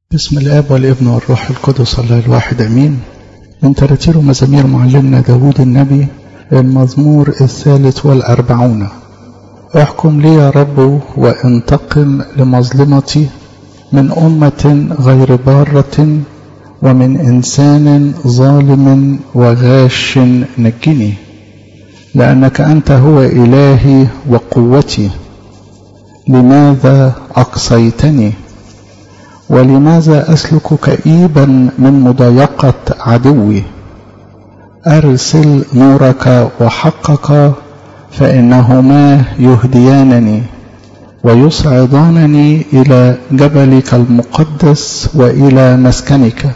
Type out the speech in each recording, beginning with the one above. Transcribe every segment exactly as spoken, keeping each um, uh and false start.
بسم الآب والابن والروح القدس الله الواحد أمين. من تراتير ومزامير معلمنا داود النبي، المزمور الثالث والأربعون. احكم لي يا رب وانتقم لمظلمتي، من أمة غير بارة ومن إنسان ظالم وغاش نجني، لأنك أنت هو إلهي وقوتي. لماذا أقصيتني؟ ولماذا أسلك كئيبا من مضايقة عدوي؟ أرسل نورك وحقك، فإنهما يهديانني ويصعدانني إلى جبلك المقدس وإلى مسكنك.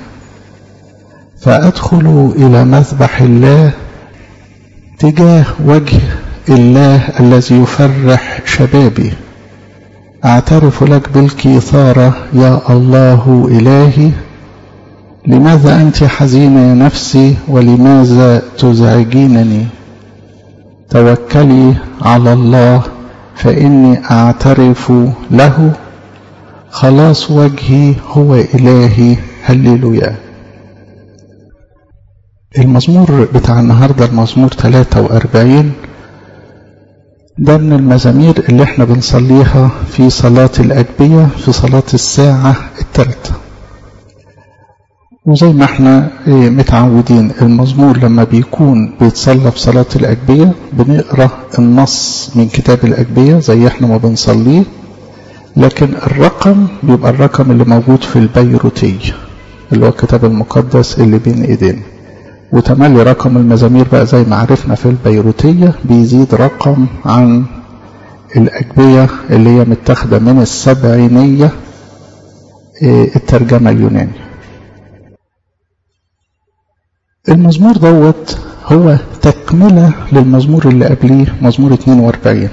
فأدخل إلى مذبح الله تجاه وجه الله الذي يفرح شبابي. أعترف لك بالكيثارة يا الله إلهي. لماذا أنت حزينة يا نفسي ولماذا تزعجينني؟ توكلي على الله فإني أعترف له، خلاص وجهي هو إلهي. هللويا. المزمور بتاع النهاردة المزمور ثلاثة وأربعين، ده من المزامير اللي احنا بنصليها في صلاة الأجبية، في صلاة الساعة الثالثة. وزي ما احنا متعودين المزمور لما بيكون بيتصلى في صلاة الأجبية بنقرأ النص من كتاب الأجبية زي احنا ما بنصليه، لكن الرقم بيبقى الرقم اللي موجود في البيروتي اللي هو الكتاب المقدس اللي بين ايدينا. وتملي رقم المزامير بقى زي ما عرفنا في البيروتية بيزيد رقم عن الأجبية اللي هي متاخدة من السبعينية الترجمة اليونانية. المزمور دوت هو تكملة للمزمور اللي قبليه، مزمور اتنين وأربعين.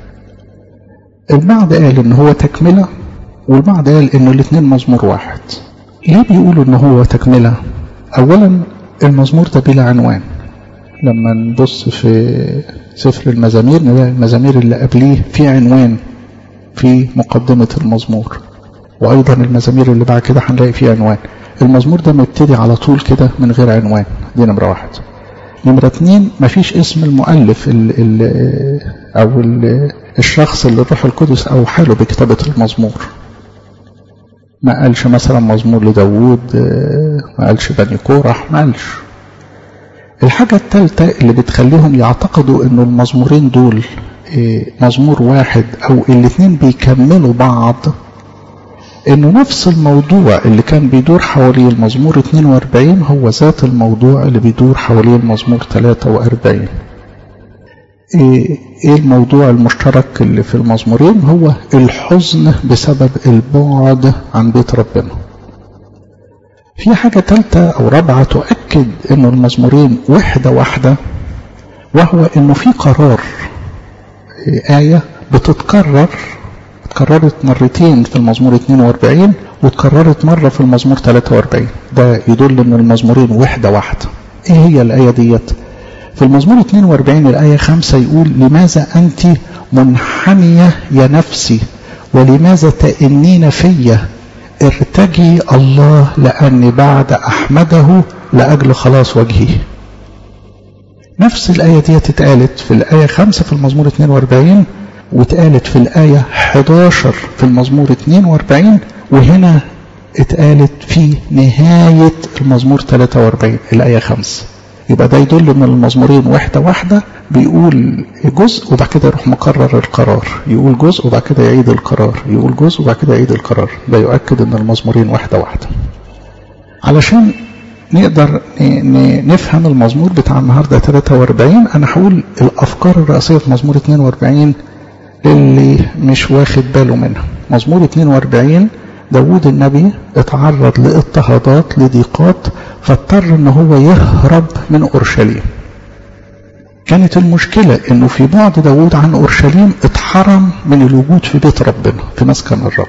البعض قال ان هو تكملة، والبعض قال انه الاثنين مزمور واحد. ليه بيقولوا ان هو تكملة؟ اولا المزمور ده بلا عنوان. لما نبص في سفر المزامير نلاقي المزامير اللي قبليه في عنوان في مقدمة المزمور، وأيضا المزامير اللي بعد كده هنلاقي فيه عنوان. المزمور ده مبتدي على طول كده من غير عنوان، دي نمرة واحد. نمرة اتنين مفيش اسم المؤلف ال ال أو ال الشخص اللي الروح القدس أو حاله بكتابة المزمور. ما قالش مثلا مزمور لداود، ما قالش بني كورح، ما قالش. الحاجة الثالثة اللي بتخليهم يعتقدوا انه المزمورين دول مزمور واحد او الاثنين بيكملوا بعض، انه نفس الموضوع اللي كان بيدور حواليه المزمور اتنين وأربعين هو ذات الموضوع اللي بيدور حواليه المزمور ثلاثة وأربعين. ايه الموضوع المشترك اللي في المزمورين؟ هو الحزن بسبب البعد عن بيت ربنا. في حاجة ثالثة او رابعة تؤكد انه المزمورين وحدة واحدة، وهو انه في قرار، آية بتتكرر، اتكررت مرتين في المزمور اتنين وأربعين واتكررت مرة في المزمور ثلاثة وأربعين. ده يدل ان المزمورين وحدة واحدة. ايه هي الآية ديت؟ في المزمور اتنين وأربعين الآية خمسة يقول: لماذا أنت منحنية يا نفسي ولماذا تئنين في؟ ارتجي الله لأني بعد أحمده لأجل خلاص وجهي. نفس الآية دي اتقالت في الآية خمسة في المزمور اتنين وأربعين، واتقالت في الآية حداشر في المزمور اتنين وأربعين، وهنا اتقالت في نهاية المزمور ثلاثة وأربعين الآية خمسة. يبقى ده يدل ان المزمورين واحدة واحدة، بيقول جزء وبعد كده يروح مكرر القرار، يقول جزء وبعد كده يعيد القرار، يقول جزء وبعد كده يعيد القرار. ده يؤكد ان المزمورين واحدة واحدة. علشان نقدر نفهم المزمور بتاع النهاردة ثلاثة وأربعين، انا هقول الافكار الرئيسية في مزمور اتنين وأربعين للي مش واخد باله منها. مزمور اتنين وأربعين داود النبي اتعرض لاضطهادات، لضيقات، فاضطر ان هو يهرب من اورشليم. كانت المشكلة انه في بعد داود عن اورشليم اتحرم من الوجود في بيت ربنا، في مسكن الرب.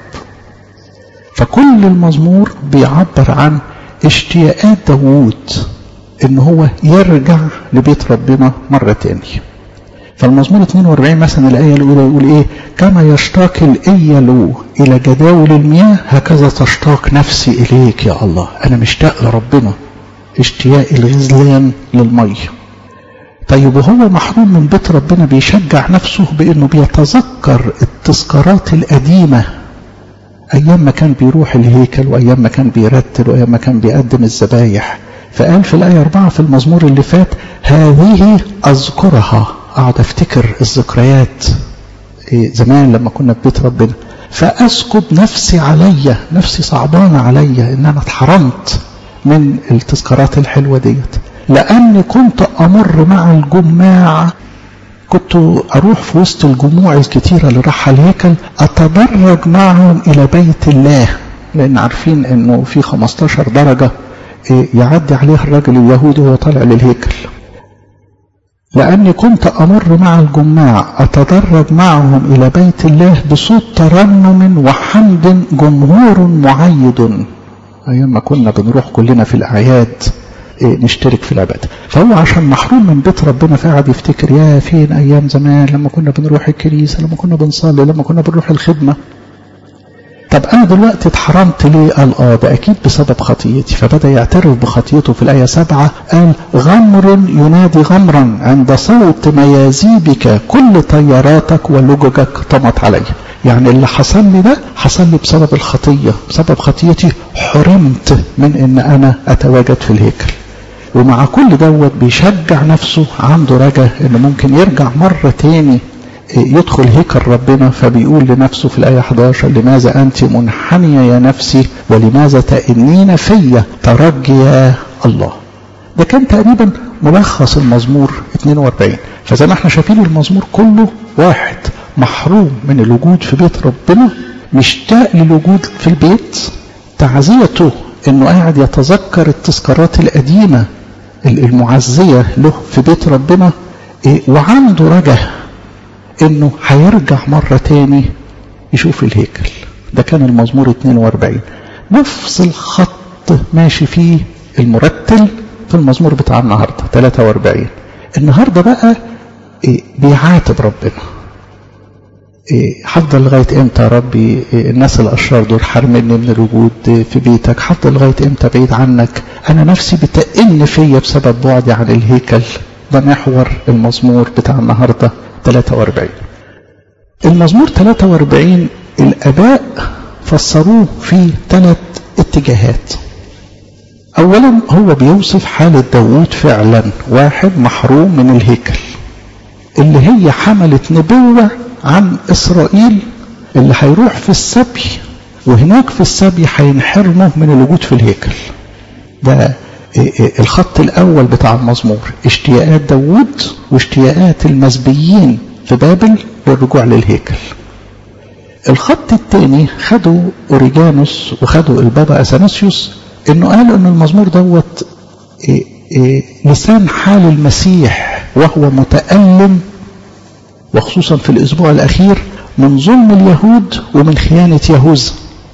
فكل المزمور بيعبر عن اشتياقات داود ان هو يرجع لبيت ربنا مرة تانية. فالمزمور اتنين واربعين مثلا الآية الأولى يقول إيه؟ كما يشتاق الإيل إلى جداول المياه هكذا تشتاق نفسي إليك يا الله. أنا مشتاق لربنا اشتياق الغزلان للمية. طيب وهو محروم من بيت ربنا بيشجع نفسه بأنه بيتذكر التذكارات القديمة أيام ما كان بيروح الهيكل وأيام ما كان بيرتل وأيام ما كان بيقدم الذبايح. فقال في الآية أربعة في المزمور اللي فات هذه أذكرها، أقعد أفتكر الذكريات زمان لما كنا في بيت ربنا. فأسكب نفسي عليا، نفسي صعبانة عليا إن أنا اتحرمت من التذكارات الحلوة ديت، لأني كنت أمر مع الجماع، كنت أروح في وسط الجموع الكتيرة اللي راح الهيكل أتدرج معهم إلى بيت الله، لأن عارفين أنه في خمستاشر درجة يعدي عليها الرجل اليهودي وهو طالع للهيكل. لأني كنت أمر مع الجماع أتدرج معهم إلى بيت الله بصوت ترنم وحمد جمهور معيد. أيام ما كنا بنروح كلنا في الأعياد نشترك في العبادة. فهو عشان محروم من بيت ربنا فقعد يفتكر يا فين أيام زمان لما كنا بنروح الكنيسة، لما كنا بنصلي، لما كنا بنروح الخدمة. طب أنا دلوقتي اتحرمت ليه؟ قال آه ده أكيد بسبب خطيتي. فبدأ يعترف بخطيته في الآية سبعة، قال غمر ينادي غمرا عند صوت ميازيبك كل طياراتك ولججك طمت علي. يعني اللي حصل لي ده حصل لي بسبب الخطية، بسبب خطيتي حرمت من ان انا اتواجد في الهيكل. ومع كل دوت بيشجع نفسه، عنده رجاء انه ممكن يرجع مرة تاني يدخل هيكل ربنا. فبيقول لنفسه في الآية احداشر لماذا أنت منحنية يا نفسي ولماذا تئنين في ترجي يا الله. ده كان تقريبا ملخص المزمور اتنين واربعين. فزي ما احنا شايفين المزمور كله واحد محروم من الوجود في بيت ربنا، مشتاق للوجود في البيت، تعزيته انه قاعد يتذكر التذكارات القديمة المعزية له في بيت ربنا، وعنده رجاء انه هيرجع مرة تاني يشوف الهيكل. ده كان المزمور اتنين واربعين. نفس الخط ماشي فيه المرتل في المزمور بتاع النهاردة تلاتة واربعين. النهاردة بقى بيعاتب ربنا، هفضل لغاية امتى يا ربي الناس الاشرار دول حرمني من الوجود في بيتك؟ هفضل لغاية امتى بعيد عنك؟ انا نفسي بتئن فيا بسبب بعدي عن الهيكل. ده محور المزمور بتاع النهاردة تلاتة واربعين. المزمور تلاتة واربعين الاباء فسروه في ثلاث اتجاهات. اولا هو بيوصف حالة داود فعلا، واحد محروم من الهيكل اللي هي حملت نبوة عن إسرائيل اللي هيروح في السبي، وهناك في السبي هينحرموا من الوجود في الهيكل. ده الخط الأول بتاع المزمور، اشتياقات داود واشتياقات المسبيين في بابل للرجوع للهيكل. الخط الثاني خدوا أوريجانوس وخدوا البابا أثناسيوس، انه قالوا ان المزمور دوت إيه إيه لسان حال المسيح وهو متألم، وخصوصا في الاسبوع الاخير من ظلم اليهود ومن خيانة يهوذا.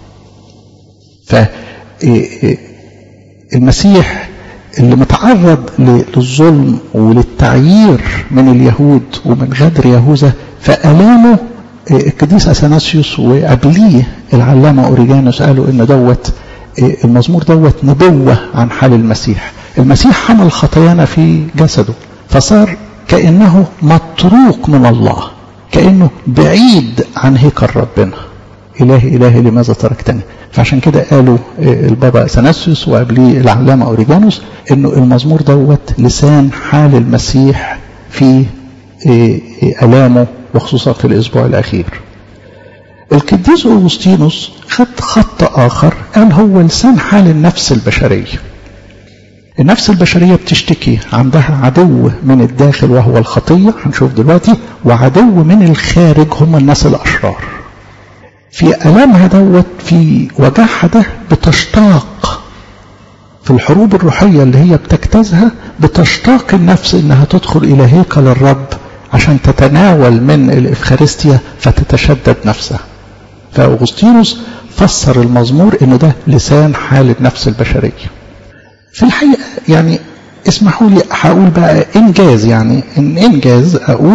فالمسيح اللي متعرض للظلم وللتعيير من اليهود ومن غدر يهوذا، فألامه القديس أثناسيوس وقبليه العلامة أوريجانوس قالوا ان دوت المزمور دوت نبوة عن حال المسيح. المسيح حمل خطايانا في جسده، فصار كأنه متروك من الله، كأنه بعيد عن هيكل ربنا. إلهي إلهي لماذا تركتني؟ فعشان كده قالوا البابا أثناسيوس وقبليه العلامة أوريجانوس إنه المزمور دوت لسان حال المسيح في ألامه وخصوصا في الأسبوع الأخير. القديس أغسطينوس خد خط آخر، قال هو لسان حال النفس البشرية. النفس البشرية بتشتكي، عندها عدو من الداخل وهو الخطية هنشوف دلوقتي، وعدو من الخارج هم الناس الأشرار. في ألامها دوت في وجعها ده بتشتاق في الحروب الروحية اللي هي بتجتازها، بتشتاق النفس إنها تدخل إلى هيكل الرب عشان تتناول من الإفخارستيا فتتشدد نفسها. فأغسطينوس فسر المزمور إنه ده لسان حال النفس البشرية. في الحقيقة يعني اسمحوا لي هقول بقى إنجاز، يعني إن إنجاز أقول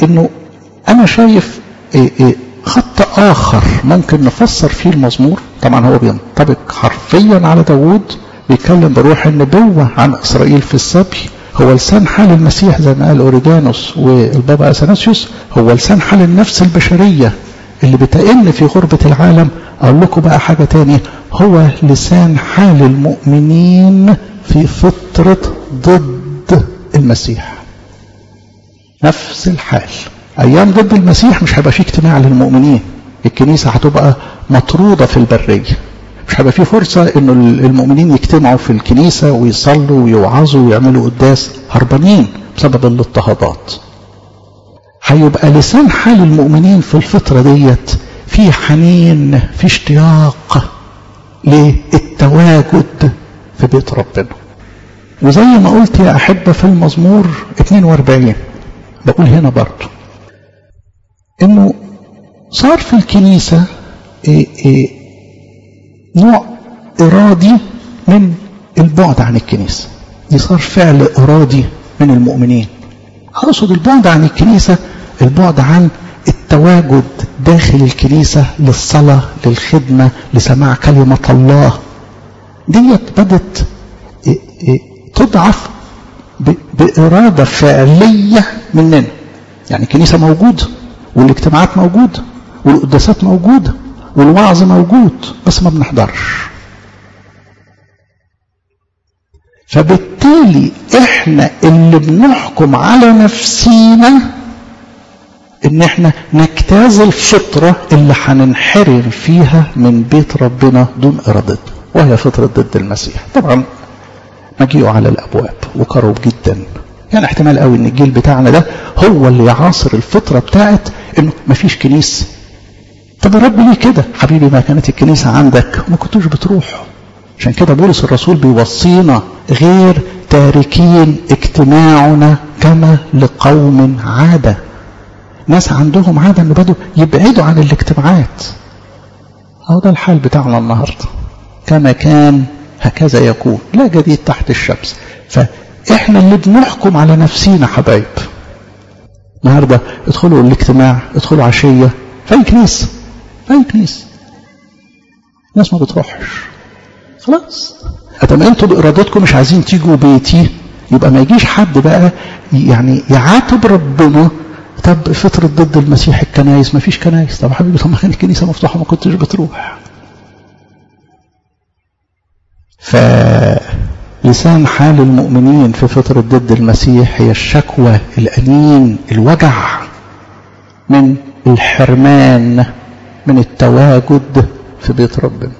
انه انا شايف إيه إيه خط اخر ممكن نفسر فيه المزمور. طبعا هو بينطبق حرفيا على داود، بيتكلم بروح النبوة عن اسرائيل في السبي، هو لسان حال المسيح زي ما قال اوريجانوس والبابا اثناسيوس، هو لسان حال النفس البشرية اللي بتئن في غربة العالم. اقول لكم بقى حاجة تانية، هو لسان حال المؤمنين في فترة ضد المسيح. نفس الحال، ايام ضد المسيح مش هيبقى فيه اجتماع للمؤمنين، الكنيسة هتبقى مطرودة في البرية، مش هيبقى فيه فرصة انه المؤمنين يجتمعوا في الكنيسة ويصلوا ويوعظوا ويعملوا قداس، هربانين بسبب الاضطهادات. هيبقى لسان حال المؤمنين في الفترة ديت في حنين، في اشتياق للتواجد في بيت ربنا. وزي ما قلت يا أحبة في المزمور اثنين وأربعين، بقول هنا برضو انه صار في الكنيسة إيه إيه نوع ارادي من البعد عن الكنيسة. دي صار فعل ارادي من المؤمنين. اقصد البعد عن الكنيسة، البعد عن التواجد داخل الكنيسة للصلاة، للخدمة، لسماع كلمة الله. ديت بدت إيه إيه تضعف بإرادة فعلية مننا. يعني الكنيسة موجودة والاجتماعات موجودة والقداسات موجودة والوعظ موجود، بس ما بنحضرش. فبالتالي احنا اللي بنحكم على نفسينا ان احنا نجتاز الفترة اللي هننحرم فيها من بيت ربنا دون ارادتنا، وهي فترة ضد المسيح. طبعا مجيئوا على الابواب وقرب جدا، يعني احتمال قوي ان الجيل بتاعنا ده هو اللي يعاصر الفترة بتاعت انه مفيش كنيسة. طب يا رب ليه كده؟ حبيبي ما كانت الكنيسة عندك وما كنتوش بتروحوا. عشان كده بولس الرسول بيوصينا غير تاركين اجتماعنا كما لقوم عادة. ناس عندهم عادة انه بدوا يبعدوا عن الاجتماعات. اهو ده الحال بتاعنا النهارده، كما كان هكذا يكون، لا جديد تحت الشمس. فاحنا اللي بنحكم على نفسينا حبايب. النهارده ادخلوا الاجتماع، ادخلوا عشيه في اي كنيسه، في اي كنيسه ناس ما بتروحش. خلاص ادام انتوا بارادتكم مش عايزين تيجوا بيتي، يبقى ما يجيش حد بقى يعني يعاتب ربنا. طب فتره ضد المسيح الكنايس، ما فيش كنايس. طب حبيبي طب ما كان الكنيسه مفتوحه ما كنتش بتروح. فلسان حال المؤمنين في فترة ضد المسيح هي الشكوى، الأنين، الوجع من الحرمان من التواجد في بيت ربنا.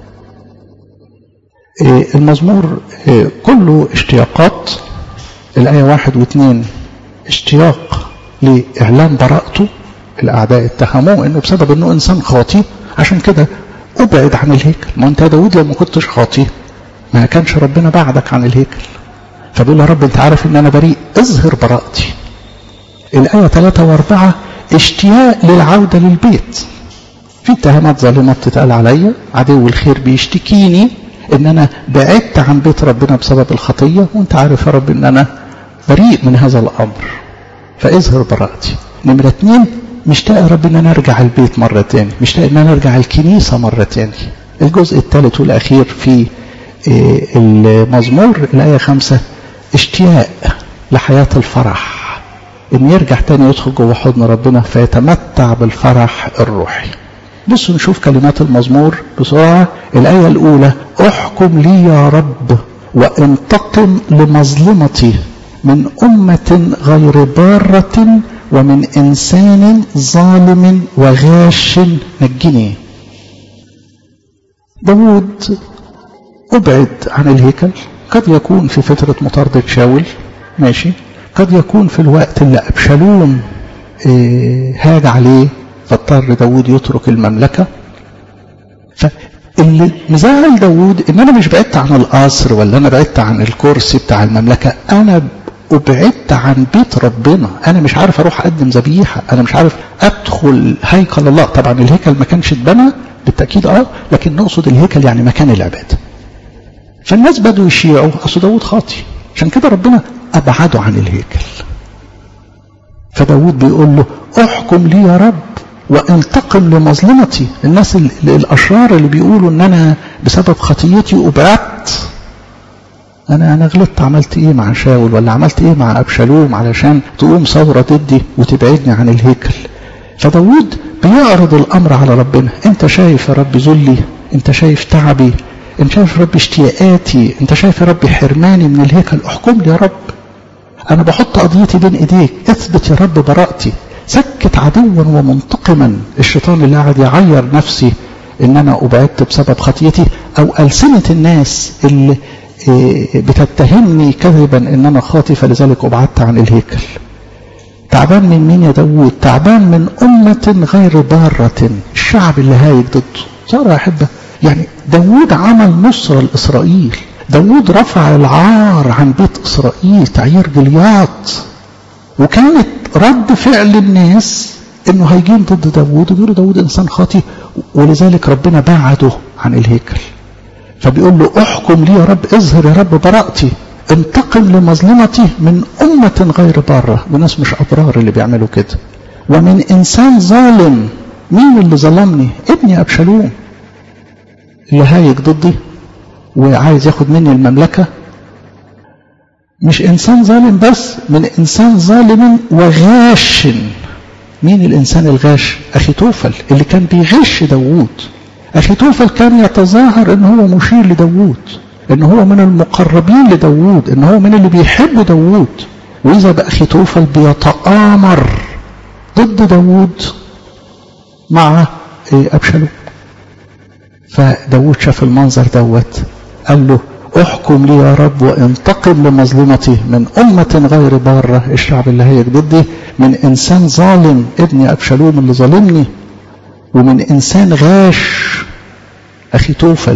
المزمور كله اشتياقات. الآية واحد واثنين اشتياق لإعلان براءته. الأعداء اتهموه إنه بسبب إنه إنسان خاطي عشان كده أبعد عن الهيكل. ما أنت يا داود لما كنتش خاطي ما كانش ربنا بعدك عن الهيكل. فبيقول يا رب انت عارف ان انا بريء، اظهر براءتي. الآية ثلاثة واربعة اشتياق للعودة للبيت. في اتهامات ظالمة بتتقال عليا، عدو الخير بيشتكيني ان انا بعدت عن بيت ربنا بسبب الخطية، وانت عارف يا رب ان انا بريء من هذا الامر، فاظهر براءتي. نمرة اتنين مشتاق يا رب ان انا ارجع البيت مرة تاني، مشتاق ان انا ارجع الكنيسة مرة تاني. الجزء الثالث والاخير في المزمور الآية خمسة اشتياق لحياة الفرح، ان يرجع تاني يدخل جوه حضن ربنا فيتمتع بالفرح الروحي. بصوا نشوف كلمات المزمور بسرعة. الآية الأولى احكم لي يا رب وانتقم لمظلمتي، من أمة غير بارة ومن إنسان ظالم وغاش نجني. داود أبعد عن الهيكل، قد يكون في فترة مطاردة شاول، ماشي، قد يكون في الوقت اللي أبشالوم إيه هاج عليه فاضطر داود يترك المملكة. فاللي مزعل داود إن أنا مش بعدت عن القصر ولا أنا بعدت عن الكرسي بتاع المملكة، أنا أبعدت عن بيت ربنا. أنا مش عارف أروح أقدم ذبيحة، أنا مش عارف أدخل هيكل الله. طبعا الهيكل ما كانش اتبنى بالتأكيد أه، لكن نقصد الهيكل يعني مكان العبادة. فالناس بدوا يشيعوا أصل داود خاطي، عشان كده ربنا أبعده عن الهيكل. فداود بيقول له احكم لي يا رب وانتقم لمظلمتي. الناس الاشرار اللي بيقولوا ان انا بسبب خطيتي ابعدت، انا انا غلطت، عملت ايه مع شاول ولا عملت ايه مع ابشالوم علشان تقوم ثوره ضدي وتبعدني عن الهيكل؟ فداود بيعرض الامر على ربنا. انت شايف يا رب ذلي، انت شايف تعبي، انت شايف يا رب اشتياقاتي، انت شايف يا رب حرماني من الهيكل، احكم لي يا رب. انا بحط قضيتي بين ايديك، اثبت يا رب براءتي، سكت عدوا ومنتقما الشيطان اللي قاعد يعير نفسي ان انا ابعدت بسبب خطيتي، او ألسنة الناس اللي بتتهمني كذبا ان انا خاطئ فلذلك ابعدت عن الهيكل. تعبان من مين يا داود؟ تعبان من أمة غير بارة، الشعب اللي هايج ضده. صار يا أحبة يعني داود عمل نصرة لإسرائيل، داود رفع العار عن بيت إسرائيل تعيير جلياط، وكانت رد فعل الناس انه هيجين ضد داود وبيقولوا داود انسان خاطئ، ولذلك ربنا بعده عن الهيكل. فبيقول له احكم لي يا رب، اظهر يا رب براءتي، انتقم لمظلمتي من أمة غير بارة، وناس مش أبرار اللي بيعملوا كده، ومن إنسان ظالم. مين اللي ظلمني؟ ابني أبشالوم اللي هايج ضدي وعايز ياخد مني المملكة. مش إنسان ظالم بس، من إنسان ظالم وغاش. مين الإنسان الغاش؟ أخيتوفل اللي كان بيغش داود. أخيتوفل كان يتظاهر إن هو مشير لداود، إن هو من المقربين لداود، إن هو من اللي بيحبوا داود، وإذا بأخيتوفل بيتآمر ضد داود مع أبشالوم. فداود شاف المنظر دوت قال له احكم لي يا رب وانتقم لمظلمتي من أمة غير بارة، الشعب اللي هيك ضدي، من إنسان ظالم ابني أبشالوم اللي ظالمني، ومن إنسان غاش أخيتوفل،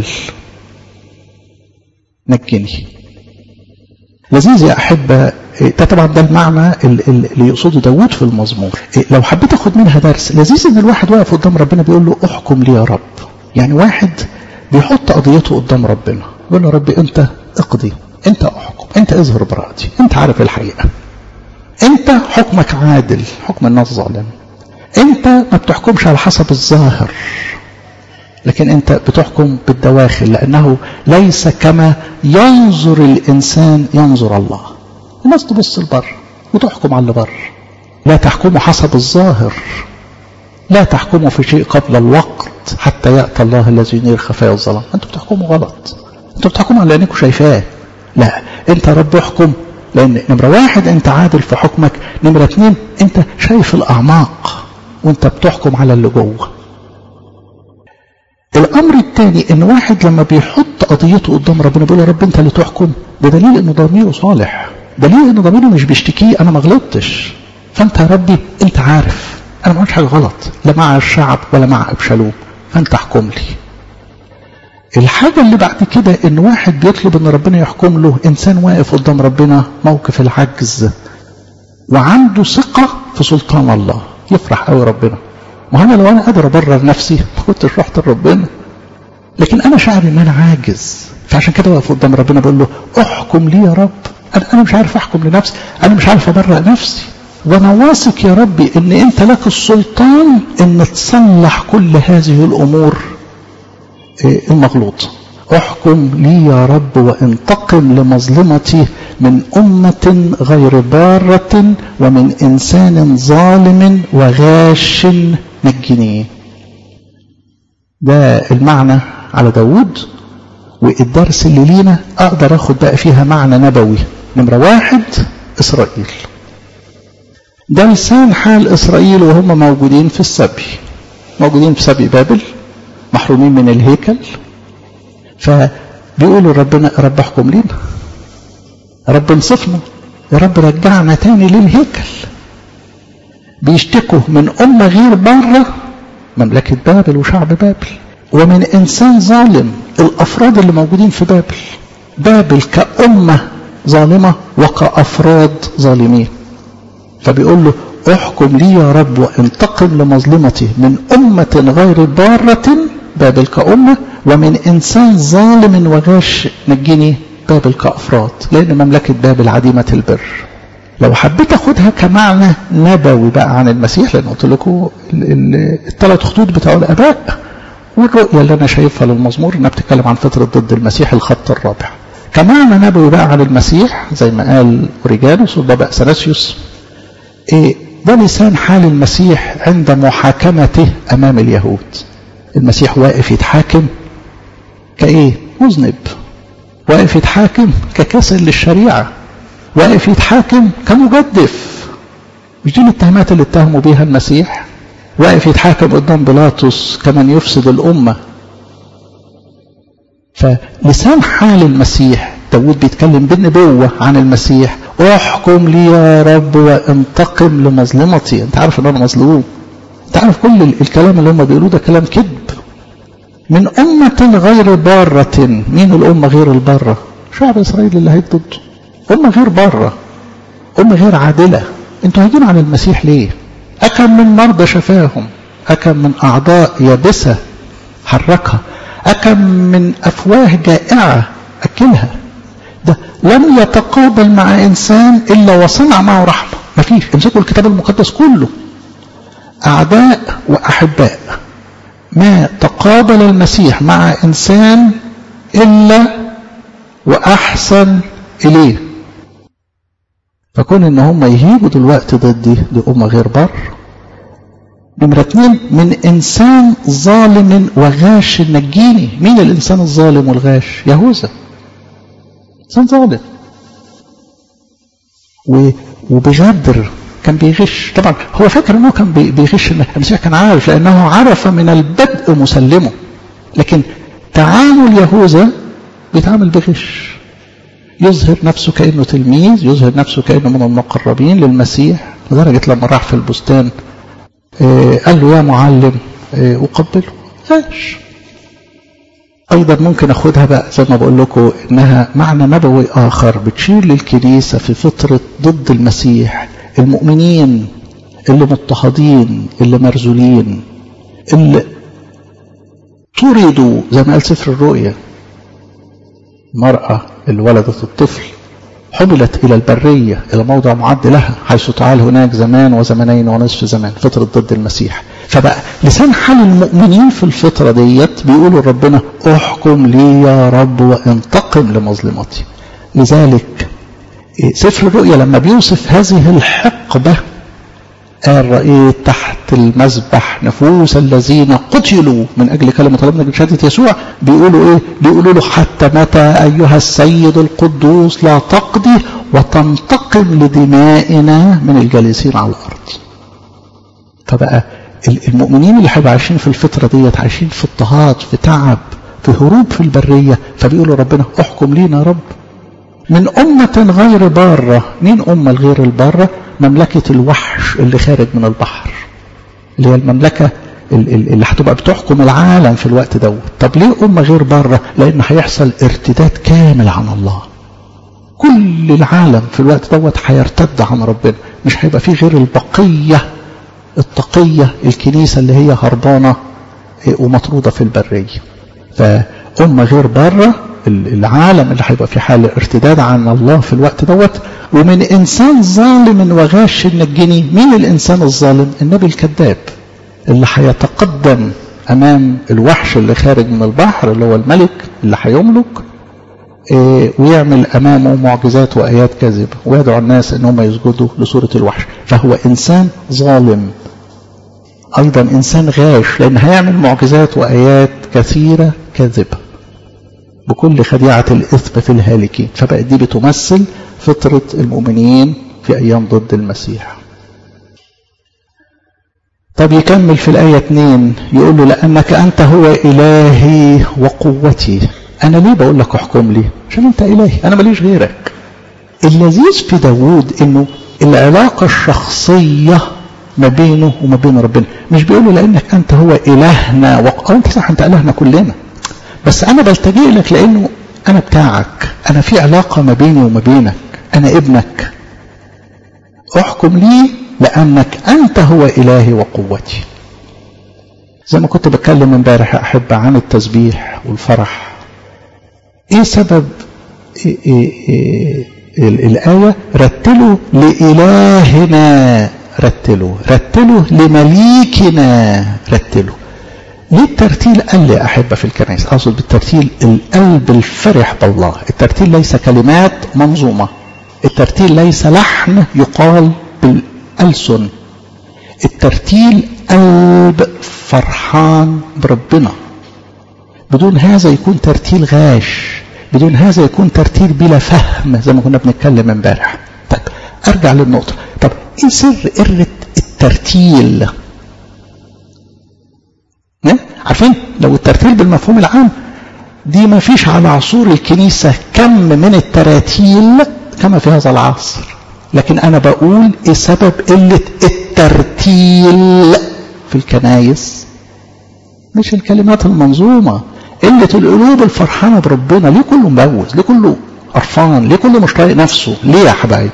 نجني. لذيذ يا أحبة. ده طبعا ده المعنى اللي يقصده داود في المزمور. لو حبيت أخد منها درس لذيذ، إن الواحد واقف قدام ربنا بيقول له احكم لي يا رب. يعني واحد بيحط قضيته قدام ربنا يقول له ربي أنت اقضي، أنت احكم، أنت اظهر براءتي، أنت عارف الحقيقة، أنت حكمك عادل، حكم الناس ظالم، أنت ما بتحكمش على حسب الظاهر، لكن أنت بتحكم بالدواخل، لأنه ليس كما ينظر الإنسان ينظر الله. الناس تبص البر وتحكم على البر، لا تحكموا حسب الظاهر، لا تحكموا في شيء قبل الوقت حتى يأتي الله الذي ينير خفايا الظلام. أنتوا بتحكموا غلط، أنتوا بتحكموا على أنكم شايفاه. لا، أنت رب احكم، لأن نمرة واحد أنت عادل في حكمك، نمرة اثنين أنت شايف الأعماق وأنت بتحكم على اللي جوه. الأمر الثاني إن واحد لما بيحط قضيته قدام ربنا بيقول يا رب أنت اللي تحكم، ده دليل إنه ضميره صالح، دليل إنه ضميره مش بيشتكيه أنا ما غلطتش، فأنت يا ربي أنت عارف أنا ما عملتش حاجة غلط لا مع الشعب ولا مع أبشالوم، فأنت احكم لي. الحاجة اللي بعد كده إن واحد بيطلب إن ربنا يحكم له، إنسان واقف قدام ربنا موقف العجز وعنده ثقة في سلطان الله، يفرح قوي ربنا. وأنا لو أنا قادر أبرر نفسي ما كنتش رحت لربنا، لكن أنا شعري إن أنا عاجز، فعشان كده واقف قدام ربنا بقول له احكم لي يا رب. أنا أنا مش عارف أحكم لنفسي، أنا مش عارف أبرر نفسي، وأنا واثق يا ربي إن أنت لك السلطان إن تصلح كل هذه الأمور المغلوطة. احكم لي يا رب وانتقم لمظلمتي من أمة غير بارة ومن إنسان ظالم وغاش نجني. ده المعنى على داود. والدرس اللي لينا أقدر أخد بقى فيها معنى نبوي. نمرة واحد إسرائيل، ده لسان حال إسرائيل وهم موجودين في السبي، موجودين في سبي بابل، محرومين من الهيكل، فبيقولوا ربنا يا رب احكم لنا، يا رب انصفنا، يا رب رجعنا تاني للهيكل. بيشتكوا من أمة غير بره، مملكة بابل وشعب بابل، ومن إنسان ظالم، الأفراد اللي موجودين في بابل. بابل كأمة ظالمة وكأفراد ظالمين. فبيقول له احكم لي يا رب وانتقم لمظلمتي من أمة غير بارة، بابل كأمة، ومن إنسان ظالم وغاش نجني، بابل كأفراد، لأن مملكة بابل عديمة البر. لو حبيت اخدها كمعنى نبوي بقى عن المسيح، لان قلت لكم الثلاث خطوط بتوع الاباء والرؤيه اللي انا شايفها للمزمور انها بتتكلم عن فتره ضد المسيح الخط الرابع، كمعنى نبوي بقى عن المسيح زي ما قال اوريجانوس والبابا اثناسيوس، إيه ده لسان حال المسيح عند محاكمته امام اليهود. المسيح واقف يتحاكم كايه؟ مذنب، واقف يتحاكم ككسر للشريعه، واقف يتحاكم كمجدف. مش دي الاتهامات اللي اتهموا بيها المسيح؟ واقف يتحاكم قدام بيلاطس كمن يفسد الامه. فلسان حال المسيح، داود بيتكلم بالنبوه عن المسيح، احكم لي يا رب وانتقم لمظلمتي. انت عارف ان انا مظلوم، انت عارف كل الكلام اللي هم بيقولوه ده كلام كذب. من امه غير باره. مين الامه غير الباره؟ شعب اسرائيل اللي هيضده. امه غير باره، امه غير عادله. انتوا هاجين على المسيح ليه؟ اكم من مرضى شفاهم، اكم من اعضاء يابسه حركها، أكم من أفواه جائعة أكلها. ده لم يتقابل مع إنسان إلا وصنع معه رحمة. ما فيش. امسكوا الكتاب المقدس كله، أعداء وأحباء، ما تقابل المسيح مع إنسان إلا وأحسن إليه. فكون إن هم يهيبوا دلوقتي ضدي، دي أمة غير بر. نمرة اتنين، من إنسان ظالم وغاش نجيني. مين الإنسان الظالم والغاش؟ يهوذا. إنسان ظالم وبغدر، كان بيغش. طبعا هو فاكر أنه كان بيغش، المسيح كان عارف، لأنه عرف من البدء مسلمه. لكن تعامل يهوذا بيتعامل بغش، يظهر نفسه كأنه تلميذ، يظهر نفسه كأنه من المقربين للمسيح، لدرجة لما راح في البستان إيه قال له يا معلم إيه أقبله. غاش. أيضا ممكن أخدها بقى زي ما بقول لكم إنها معنى نبوي آخر بتشير للكنيسة في فترة ضد المسيح، المؤمنين اللي مضطهدين، اللي مرزولين، اللي طردوا زي ما قال سفر الرؤيا. المرأة اللي ولدت الطفل حملت إلى البرية، إلى موضع معد لها، حيث تعال هناك زمان وزمنين ونصف زمان، فترة ضد المسيح. فبقى لسان حال المؤمنين في الفترة ديت بيقولوا ربنا احكم لي يا رب وانتقم لمظلمتي. لذلك سفر الرؤيا لما بيوصف هذه الحقبة قال رأيت تحت المذبح نفوس الذين قتلوا من أجل كلمة الله، من أجل شهادة يسوع. بيقولوا إيه؟ بيقولوا له حتى متى أيها السيد القدوس لا تقضي وتنتقم لدمائنا من الجالسين على الأرض. فبقى المؤمنين اللي هيبقوا عايشين في الفترة ديت عايشين في اضطهاد، في تعب، في هروب في البرية، فبيقولوا ربنا احكم لينا يا رب. من أمة غير بارة. مين أمة الغير البارة؟ مملكة الوحش اللي خارج من البحر، اللي هي المملكة اللي هتبقى بتحكم العالم في الوقت دوت. طب ليه أمة غير بارة؟ لأن هيحصل ارتداد كامل عن الله. كل العالم في الوقت دوت هيرتد عن ربنا، مش هيبقى فيه غير البقية التقية، الكنيسة اللي هي هربانة ومطرودة في البرية. فأمة غير بارة، العالم اللي هيبقى في حال ارتداد عن الله في الوقت دوت. ومن إنسان ظالم وغاش نجني. مين الإنسان الظالم؟ النبي الكذاب اللي هيتقدم أمام الوحش اللي خارج من البحر، اللي هو الملك اللي هيملك، إيه ويعمل أمامه معجزات وآيات كاذبة ويدعو الناس أنهم يسجدوا لصورة الوحش. فهو إنسان ظالم، أيضا إنسان غاش، لأن هيعمل معجزات وآيات كثيرة كاذبة بكل خديعة الإثم في الهالكين. فبقى دي بتمثل فطرة المؤمنين في أيام ضد المسيح. طب يكمل في الآية اثنين يقول له لأنك أنت هو إلهي وقوتي. أنا ليه بقول لك احكم لي؟ عشان أنت إلهي، أنا ماليش غيرك. اللذيذ في داود إنه العلاقة الشخصية ما بينه وما بين ربنا. مش بيقول له لأنك أنت هو إلهنا وق... أنت صح، أنت إلهنا كلنا، بس أنا بلتجئ لك لأنه أنا بتاعك، أنا في علاقة ما بيني وما بينك، أنا ابنك. احكم لي لأنك أنت هو إلهي وقوتي. زي ما كنت بتكلم امبارح أحب عن التسبيح والفرح. إيه سبب إيه إيه إيه الآية رتلوا لإلهنا، رتلوا رتلوا لمليكنا، رتلوا. ليه الترتيل قال لي أحبة في الكنائس؟ أقصد بالترتيل القلب الفرح بالله. الترتيل ليس كلمات منظومة، الترتيل ليس لحن يقال بالألسن، الترتيل قلب فرحان بربنا. بدون هذا يكون ترتيل غاش، بدون هذا يكون ترتيل بلا فهم زي ما كنا بنتكلم امبارح. طيب ارجع للنقطة، طب ايه سر قرة الترتيل؟ عارفين لو الترتيل بالمفهوم العام دي ما فيش على عصور الكنيسة كم من التراتيل كما في هذا العصر، لكن انا بقول ايه سبب قلة الترتيل في الكنايس؟ مش الكلمات المنظومة، قلة القلوب الفرحانة بربنا. ليه كله مبوز؟ ليه كله قرفان؟ ليه كله مش طايق نفسه؟ ليه يا حبايب؟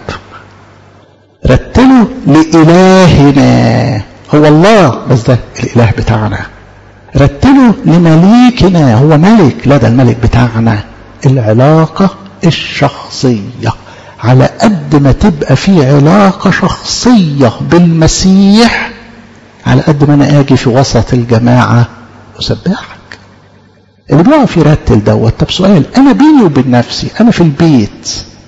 رتلوا لإلهنا، هو الله بس ده الإله بتاعنا. رتلوا لمليكنا، هو ملك، لا ده الملك بتاعنا. العلاقة الشخصية، على قد ما تبقى في علاقة شخصية بالمسيح على قد ما انا اجي في وسط الجماعة اسبحك. اللي بيقف يرتل دوت. طب سؤال، انا بيني وبين نفسي، انا في البيت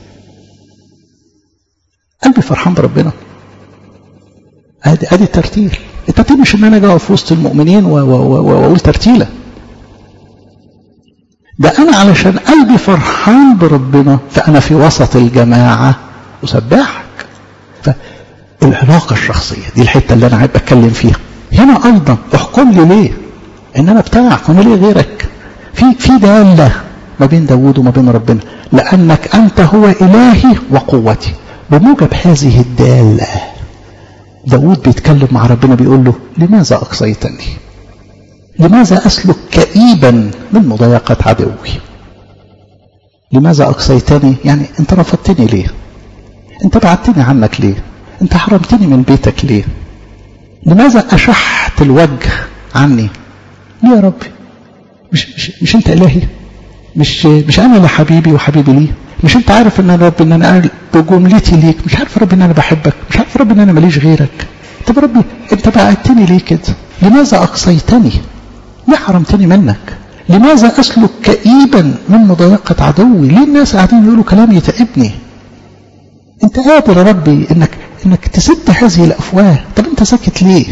قلبي فرحان بربنا؟ ادي ادي الترتيل. الترتيل مش ان انا اجي في وسط المؤمنين واقول ترتيله، ده انا علشان قلبي فرحان بربنا فانا في وسط الجماعة اسبحك. فالعلاقة الشخصية دي الحتة اللي انا عايز اتكلم فيها. هنا ايضا احكم لي ليه ان انا بتاعك وانا ليه غيرك؟ في في دالة ما بين داود وما بين ربنا، لانك انت هو الهي وقوتي. بموجب هذه الدالة داود بيتكلم مع ربنا بيقول له لماذا اقصيتني؟ لماذا اسلك كئيبا من مضايقة عدوي؟ لماذا اقصيتني؟ يعني انت رفضتني ليه؟ انت بعدتني عنك ليه؟ انت حرمتني من بيتك ليه؟ لماذا اشحت الوجه عني؟ ليه يا ربي؟ مش, مش, مش انت الهي؟ مش, مش انا اللي حبيبي وحبيبي ليه؟ مش انت عارف ان انا رب ان انا بجملتي ليك؟ مش عارف رب ان انا بحبك؟ مش عارف رب ان انا ماليش غيرك؟ طب ربي انت بعدتني ليه كده؟ لماذا اقصيتني؟ ليه حرمتني منك؟ لماذا اسلك كئيبا من مضايقة عدوي؟ ليه الناس قاعدين يقولوا كلام يتعبني؟ انت قادر يا ربي انك انك تسد هذه الافواه. طب انت ساكت ليه؟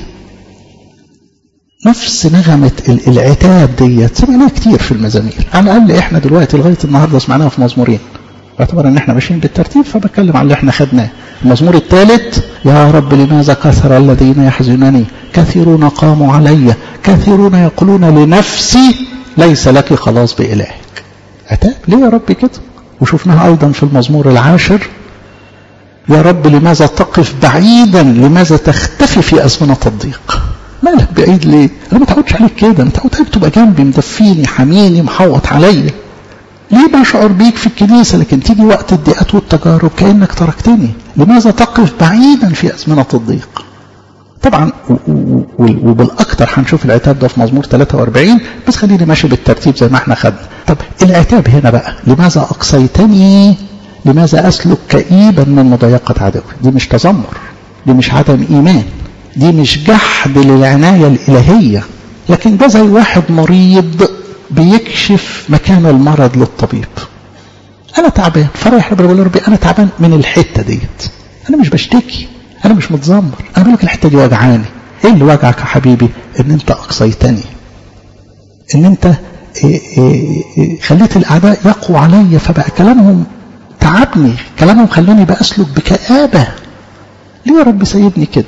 نفس نغمة العتاب ديت سمعناها كتير في المزامير، على الاقل احنا دلوقتي لغايه النهارده سمعناها في مزمورين. باعتبار ان احنا ماشيين بالترتيب فبتكلم عن اللي احنا خدناه. المزمور الثالث: يا رب لماذا كثر الذين يحزنني، كثيرون قاموا علي، كثيرون يقولون لنفسي ليس لك خلاص بإلهك. عتاب ليه يا رب كده؟ وشفناها ايضا في المزمور العاشر: يا رب لماذا تقف بعيدا، لماذا تختفي في أزمنة الضيق؟ مالك بعيد ليه؟ انا ما تعودش عليك كده، انت تعود تبقى جنبي مدفيني حميني محوط عليا. ليه بشعر بيك في الكنيسة لكن تيجي وقت الضيقات والتجارب كأنك تركتني؟ لماذا تقف بعيدا في أزمنة الضيق؟ طبعا وبالأكثر هنشوف العتاب ده في مزمور ثلاثة وأربعين، بس خليني ماشي بالترتيب زي ما احنا خدنا. طب العتاب هنا بقى: لماذا أقصيتني؟ لماذا أسلك كئيبا من مضايقة عدوي؟ دي مش تذمر، دي مش عدم إيمان، دي مش جحد للعناية الإلهية، لكن ده زي واحد مريض بيكشف مكان المرض للطبيب. أنا تعبان، فرح ربنا بقول له ربي أنا تعبان من الحتة ديت، أنا مش بشتكي، أنا مش متذمر، أنا بقول لك الحتة دي وجعاني. إيه اللي وجعك يا حبيبي؟ إن أنت أقصيتني، إن أنت إيه إيه إيه خليت الأعداء يقوا علي، فبقى كلامهم تعبني، كلامهم خلاني بأسلك بكآبة. ليه يا رب سيبني كده؟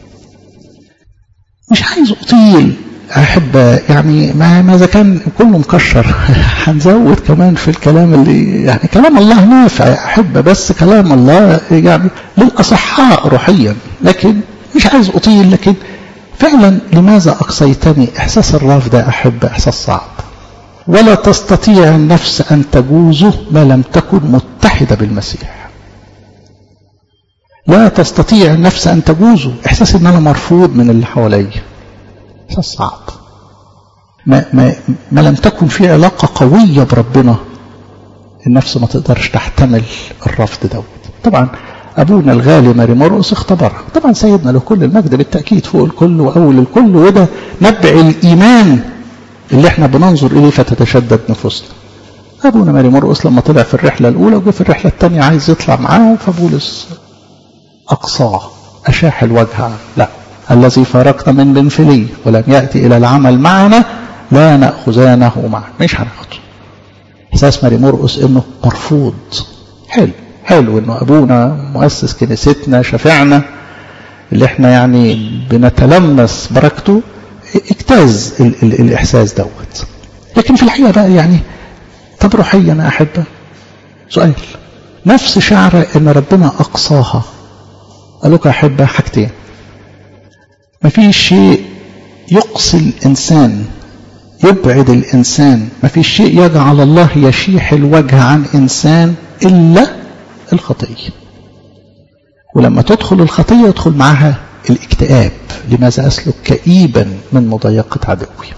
مش عايز أطيل أحب يعني ما ماذا كان كله مكشر هنزود كمان في الكلام اللي يعني كلام الله نافع أحب، بس كلام الله يعني للأصحاء روحيا، لكن مش عايز أطيل. لكن فعلا لماذا أقصيتني؟ إحساس الرفض ده أحب إحساس صعب. ولا تستطيع النفس أن تجوزه ما لم تكن متحدة بالمسيح. لا تستطيع النفس أن تجوزه، إحساس أن أنا مرفوض من اللي حوالي، إحساس صعب. ما, ما, ما لم تكن في علاقة قوية بربنا النفس ما تقدرش تحتمل الرفض دوت. طبعا أبونا الغالي ماري مرقس اختبرها، طبعا سيدنا له كل المجد بالتأكيد فوق الكل وأول الكل، وده نبع الإيمان اللي احنا بننظر إليه فتتشدد نفوسنا. أبونا ماري مرقس لما طلع في الرحلة الأولى وجه في الرحلة الثانية عايز يطلع معاه، فبولس أقصاه أشاح الوجه عنه، لا، الذي فارقنا من بنفلي ولم يأتي إلى العمل معنا لا نأخذانه معنا، مش هناخده. إحساس ماري مرقس إنه مرفوض. حلو حلو إنه أبونا مؤسس كنيستنا شفعنا اللي احنا يعني بنتلمس بركته، اجتاز ال ال الإحساس دوت. لكن في الحقيقة بقى يعني طب روحيا أنا أحبه سؤال، نفس شعر إن ربنا أقصاها، قالوك أحبه حاجتين، ما فيش شيء يقصي الإنسان يبعد الإنسان، ما فيش شيء يجعل الله يشيح الوجه عن إنسان إلا الخطية. ولما تدخل الخطية يدخل معها الاكتئاب، لماذا أسلك كئيبا من مضايقة عدوي.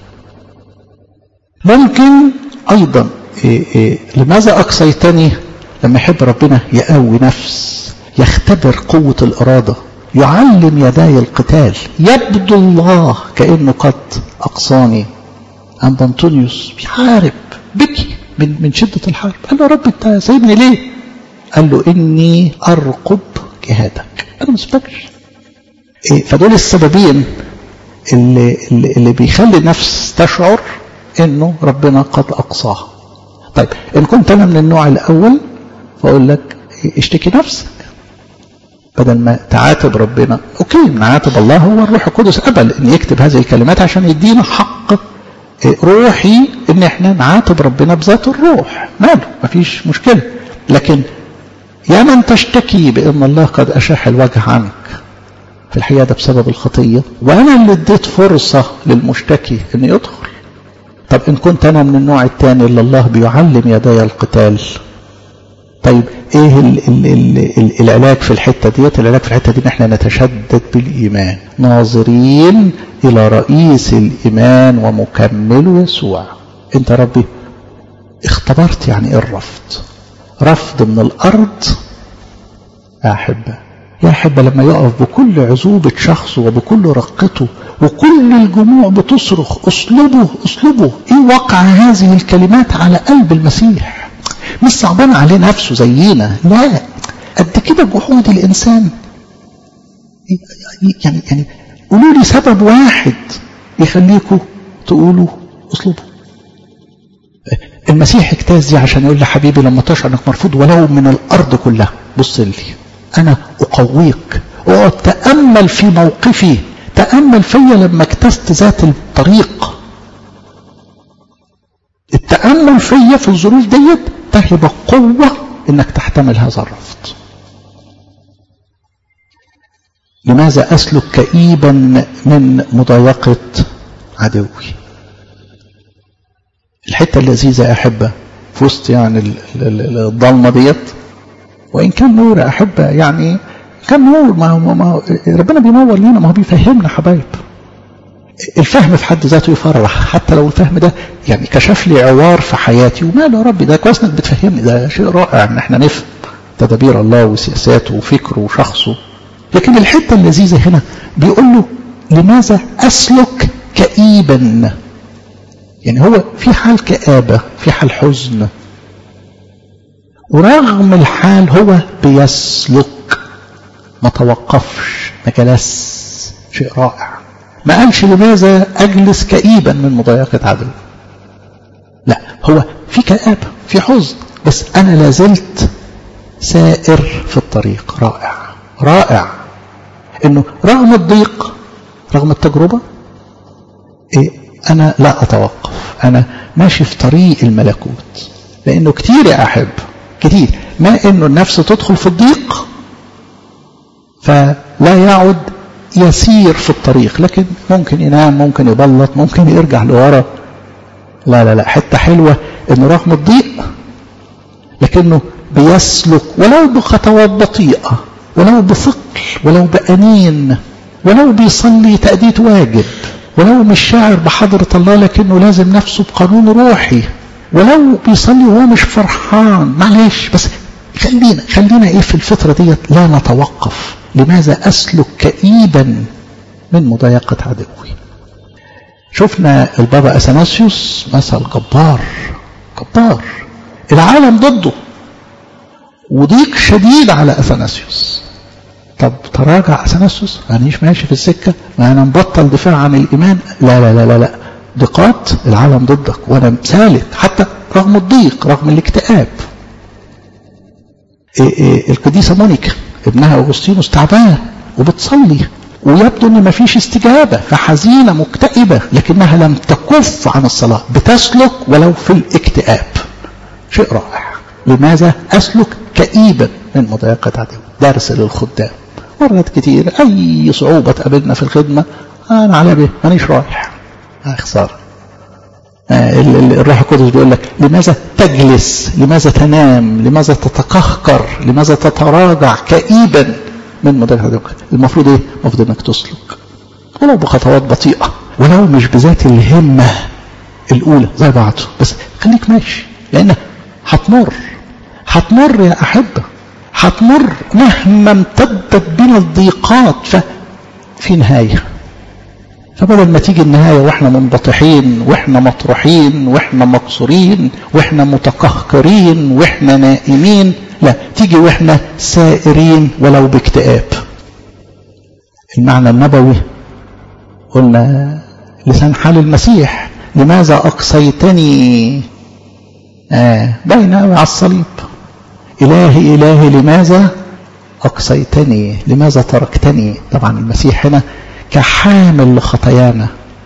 ممكن أيضا إيه إيه لماذا أقصيتني، لما يحب ربنا يقوي نفس، يختبر قوة الإرادة، يعلم يداي القتال، يبدو الله كأنه قد أقصاني. عند أنطونيوس بيحارب بكي من من شدة الحرب، قال له يا رب أنت سايبني ليه؟ قال له إني أرقب جهادك، أنا ما سبكش. إيه فدول السببين اللي, اللي, اللي بيخلي النفس تشعر إنه ربنا قد أقصاها. طيب إن كنت أنا من النوع الأول فأقول لك اشتكي نفسك بدل ما تعاتب ربنا. أوكي نعاتب الله، هو الروح القدس قبل إن يكتب هذه الكلمات عشان يدينا حق روحي إن إحنا نعاتب ربنا بذات الروح، ماله مفيش مشكلة. لكن يا من تشتكي بأن الله قد أشاح الوجه عنك، في الحقيقة ده بسبب الخطية، وأنا اللي اديت فرصة للمشتكي إنه يدخل. طب إن كنت أنا من النوع الثاني اللي الله بيعلم يداي القتال، طيب إيه ال ال ال ال العلاج في الحتة ديت؟ العلاج في الحتة دي إن إحنا نتشدد بالإيمان، ناظرين إلى رئيس الإيمان ومكمله يسوع. أنت ربي اختبرت يعني إيه الرفض؟ رفض من الأرض يا أحبة، يا أحبة لما يقف بكل عذوبة شخصه وبكل رقته وكل الجموع بتصرخ أسلوبه أسلوبه، إيه وقع هذه الكلمات على قلب المسيح؟ مش صعبان عليه نفسه زينا، لا، قد كده جحود الإنسان. يعني يعني قولوا لي سبب واحد يخليكوا تقولوا أسلوبه. المسيح اجتاز دي عشان يقول لحبيبي لما تشعر انك مرفوض ولو من الارض كلها، بص لي انا اقويك، اقعد تامل في موقفي، تامل فيا لما اجتزت ذات الطريق. التامل فيا في الظروف ديت تهب قوه انك تحتمل هذا الرفض. لماذا اسلك كئيبا من مضايقه عدوي؟ الحتة اللذيذة أحبة في وسط يعني الضلمة ديت، وإن كان نور أحبة يعني كان نور، ما هو ما ربنا بينور لنا، ما هو بيفهمنا حبايب. الفهم في حد ذاته يفرح، حتى لو الفهم ده يعني كشف لي عوار في حياتي، وماله يا ربي ده كويس انك بتفهمني، ده شيء رائع ان احنا نفهم تدابير الله وسياساته وفكره وشخصه. لكن الحتة اللذيذة هنا بيقول له لماذا أسلك كئيبا؟ يعني هو في حال كآبة، في حال حزن، ورغم الحال هو بيسلك، ما توقفش، ما جلس. شيء رائع. ما قالش لماذا أجلس كئيبا من مضايقة عدو، لا، هو في كآبة، في حزن، بس أنا لازلت سائر في الطريق. رائع رائع إنه رغم الضيق، رغم التجربة، إيه، أنا لا أتوقف، أنا ماشي في طريق الملكوت. لأنه كتير يا أحب، كتير ما إنه النفس تدخل في الضيق فلا يعد يسير في الطريق، لكن ممكن ينام، ممكن يبلط، ممكن يرجع لورا. لا لا لا، حتة حلوة إنه رغم الضيق لكنه بيسلك ولو بخطوات بطيئة، ولو بثقل، ولو بأنين، ولو بيصلي تأدية واجب، ولو مش شاعر بحضرة الله، لكنه لازم نفسه بقانون روحي ولو بيصلي وهو مش فرحان معلش، بس خلينا خلينا ايه في الفترة ديت لا نتوقف. لماذا أسلك كئيبا من مضايقة عدوي؟ شفنا البابا أثناسيوس مثل جبار جبار، العالم ضده وضيق شديد على أثناسيوس. طب تراجع أثناسيوس، مانيش ماشي في السكة، ما أنا مبطل دفاع عن الإيمان، لا لا لا لا, لا. ضيقات العالم ضدك وأنا سالك حتى رغم الضيق رغم الاكتئاب. إيه إيه القديسة مونيكا ابنها أغسطينوس تعبان وبتصلي ويبدو ان ما فيش استجابة، فحزينة مكتئبة، لكنها لم تكف عن الصلاة، بتسلك ولو في الاكتئاب. شيء رائع. لماذا أسلك كئيبا من مضايقة عدو؟ درس للخدام. مرات كتير أي صعوبة تقابلنا في الخدمة أنا على به مانيش رايح، خسارة. الروح القدس بيقول لك لماذا تجلس، لماذا تنام، لماذا تتقهقر، لماذا تتراجع كئيبا من مضايقة عدو؟ المفروض ايه؟ المفروض انك تسلك ولو بخطوات بطيئة، ولو مش بذات الهمة الأولى زي بعضه، بس خليك ماشي، لأن هتمر هتمر يا أحبة، هتمر مهما امتدت بنا الضيقات ففي نهاية. فبدل ما تيجي النهاية واحنا منبطحين واحنا مطروحين واحنا مكسورين واحنا متقهقرين واحنا نائمين، لا، تيجي واحنا سائرين ولو باكتئاب. المعنى النبوي قلنا لسان حال المسيح، لماذا أقصيتني؟ آه باين قوي على الصليب، إلهي إلهي لماذا أقصيتني، لماذا تركتني. طبعا المسيح هنا كحامل لخطايانا،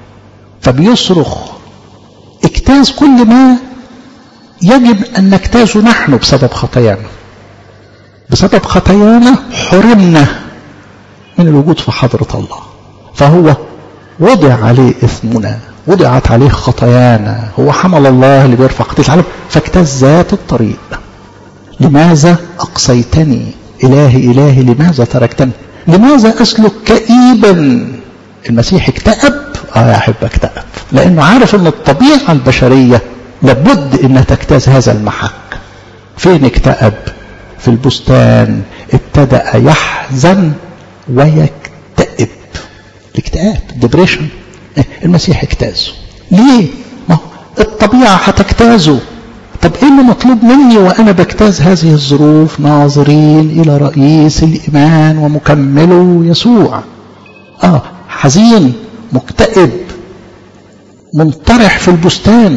فبيصرخ اجتاز كل ما يجب أن نجتازه نحن بسبب خطايانا. بسبب خطايانا حرمنا من الوجود في حضرة الله، فهو وضع عليه إثمنا، وضعت عليه خطايانا، هو حمل الله اللي بيرفع خطية العالم، فاجتاز ذات الطريق. لماذا أقصيتني؟ إلهي إلهي لماذا تركتني؟ لماذا أسلك كئيبا؟ المسيح اكتئب، آه يا أحب اكتئب، لأنه عارف أن الطبيعة البشرية لابد أنها تجتاز هذا المحك. فين اكتئب؟ في البستان ابتدأ يحزن ويكتئب. الاكتئاب ديبريشن المسيح اجتازه. ليه؟ ما هو الطبيعة هتجتازه. طب ايه اللي مطلوب مني وانا بجتاز هذه الظروف؟ ناظرين الى رئيس الايمان ومكمله يسوع. اه حزين مكتئب منطرح في البستان،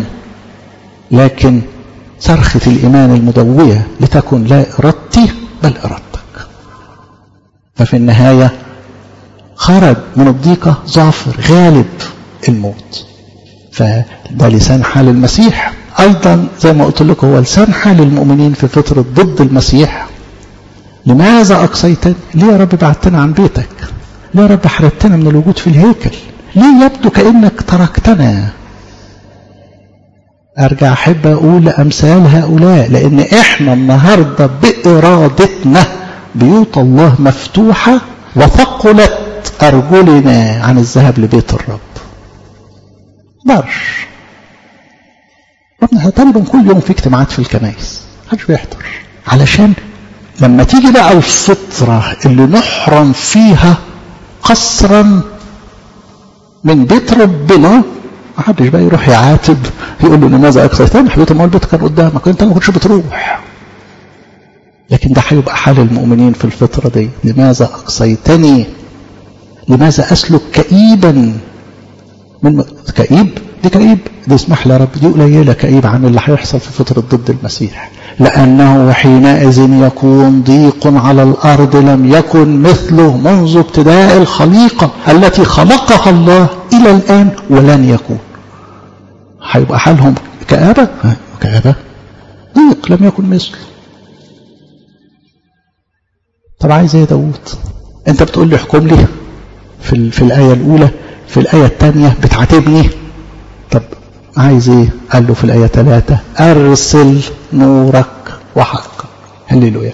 لكن صرخة الايمان المدوية لتكن لا ارادتي بل ارادتك. ففي النهاية خرج من الضيقة ظافر غالب الموت. فده لسان حال المسيح. أيضا زي ما قلت لكم هو لسان حال المؤمنين في فترة ضد المسيح. لماذا أقصيتني؟ ليه يا رب بعدتنا عن بيتك؟ ليه يا رب حرمتنا من الوجود في الهيكل؟ ليه يبدو كأنك تركتنا؟ أرجع أحب أقول أمثال هؤلاء، لأن إحنا النهاردة بإرادتنا بيوت الله مفتوحة وثقلت أرجلنا عن الذهاب لبيت الرب. برش تقريبا كل يوم في اجتماعات في الكنائس، محدش بيحضر، علشان لما تيجي بقى الفترة اللي نحرم فيها قصرا من بيت ربنا، محدش بقى يروح يعاتب يقول له لماذا أقصيتني؟ حبيبي ما البيت كان قدامك انت ما كنتش بتروح. لكن ده هيبقى حال المؤمنين في الفترة دي. لماذا أقصيتني؟ لماذا أسلك كئيبا من كئيب؟ دي كئيب دي اسمح لي يا رب، دي قليلة كئيب عن اللي هيحصل في فترة ضد المسيح. لأنه حينئذ يكون ضيق على الأرض لم يكن مثله منذ ابتداء الخليقة التي خلقها الله إلى الآن ولن يكون. هيبقى حالهم كآبة كآبة ضيق لم يكن مثله. طب عايز ايه داود؟ انت بتقول لي احكم لي في, في الآية الأولى، في الآية الثانية بتعاتبني. طب عايز ايه؟ قال له في الآية ثلاثة أرسل نورك وحقك. هللويا.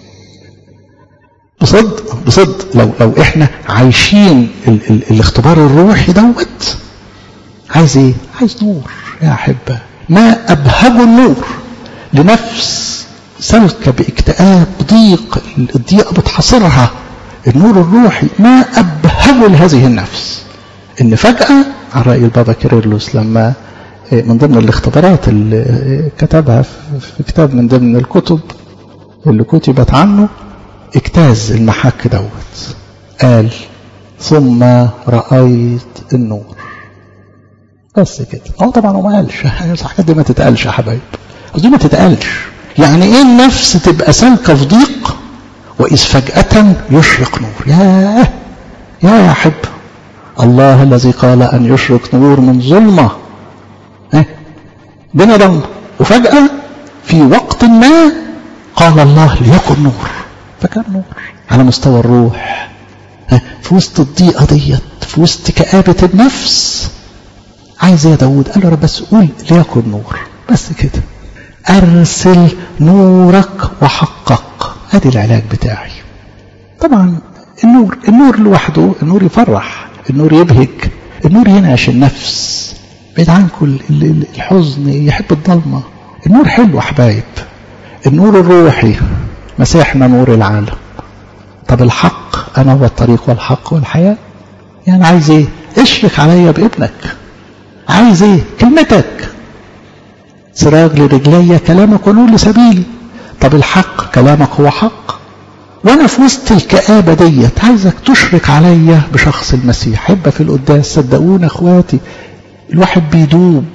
بصدق بصدق لو لو احنا عايشين ال ال الاختبار الروحي دوت، عايز ايه؟ عايز نور يا أحبة. ما أبهج النور لنفس سلكة باكتئاب ضيق، الضيقة بتحاصرها، النور الروحي ما أبهج لهذه النفس. إن فجأة على رأي البابا كيرلس لما من ضمن الاختبارات اللي كتبها في كتاب من ضمن الكتب اللي كتبت عنه، اجتاز المحك دوت، قال ثم رأيت النور. بس كده. اه طبعا هو ما قالش الحاجات دي، ما تتقالش يا حبايب، قصدي ما تتقالش. يعني ايه النفس تبقى سالكه في ضيق واذ فجأة يشرق نور؟ ياه يا يا حب الله الذي قال ان يشرق نور من ظلمه، اه بنا ضلمه، وفجأة في وقت ما قال الله ليكن نور، فكان نور على مستوى الروح. اه في وسط الضيقه ديت، في وسط كآبة النفس، عايز يا داود؟ قال له رب بس قول ليكن نور، بس كده. أرسل نورك وحقق، ادي العلاج بتاعي. طبعا النور النور لوحده، النور يفرح، النور يبهج، النور ينعش النفس بعيد عن كل الحزن، يحب الضلمة. النور حلو حبايب، النور الروحي مسيحنا نور العالم. طب الحق، أنا هو الطريق والحق والحياة. يعني عايز ايه؟ اشرك عليا بابنك. عايز ايه؟ كلمتك. سراج لرجلي كلامك ونور لسبيلي. طب الحق، كلامك هو حق. وانا في وسط الكآبة ديت عايزك تشرك عليا بشخص المسيح. حب في القداس، صدقونا اخواتي الواحد بيدوب.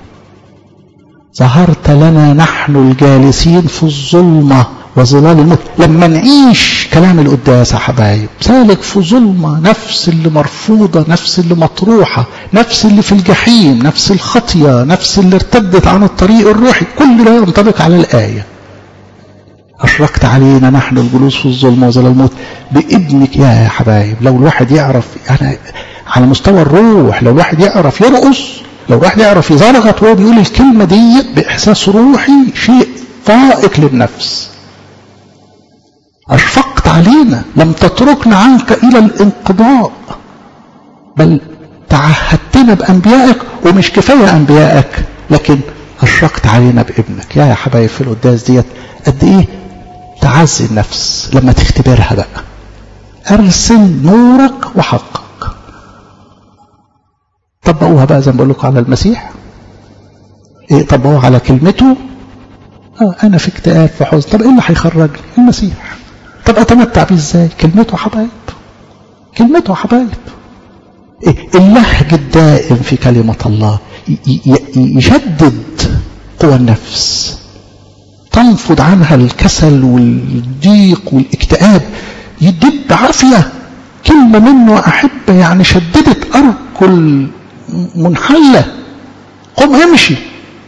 ظهرت لنا نحن الجالسين في الظلمة وظلال الموت. لما نعيش كلام القداس يا حبايب، سالك في ظلمة، نفس اللي مرفوضة، نفس اللي مطروحة، نفس اللي في الجحيم، نفس الخطية، نفس اللي ارتدت عن الطريق الروحي، كل ده ينطبق على الآية. أشركت علينا نحن الجلوس في الظلمة وظلال الموت بابنك. يا حبايب لو الواحد يعرف يعني على مستوى الروح، لو الواحد يعرف يرقص، لو الواحد يعرف يزرغط وهو بيقول الكلمة دي بإحساس روحي، شيء فائق للنفس. أشفقت علينا، لم تتركنا عنك إلى الانقضاء، بل تعهدتنا بأنبيائك، ومش كفاية أنبيائك لكن أشركت علينا بابنك. يا يا حبايب في القداس ديت قد إيه تعزي النفس لما تختبرها بقى. أرسل نورك وحقك. طبقوها بقى زي ما بقول لكم على المسيح، إيه طبقوها على كلمته. آه أنا في اكتئاب، في حزن، طب إيه اللي هيخرجني؟ المسيح. طب أتمتع بيه إزاي؟ كلمته حبايب، كلمته حبايب. إيه اللهج الدائم في كلمة الله يشدد قوى النفس، تنفض عنها الكسل والضيق والاكتئاب، يدب عافية. كلمة منه أحبة يعني شددت أركل منحلة، قم امشي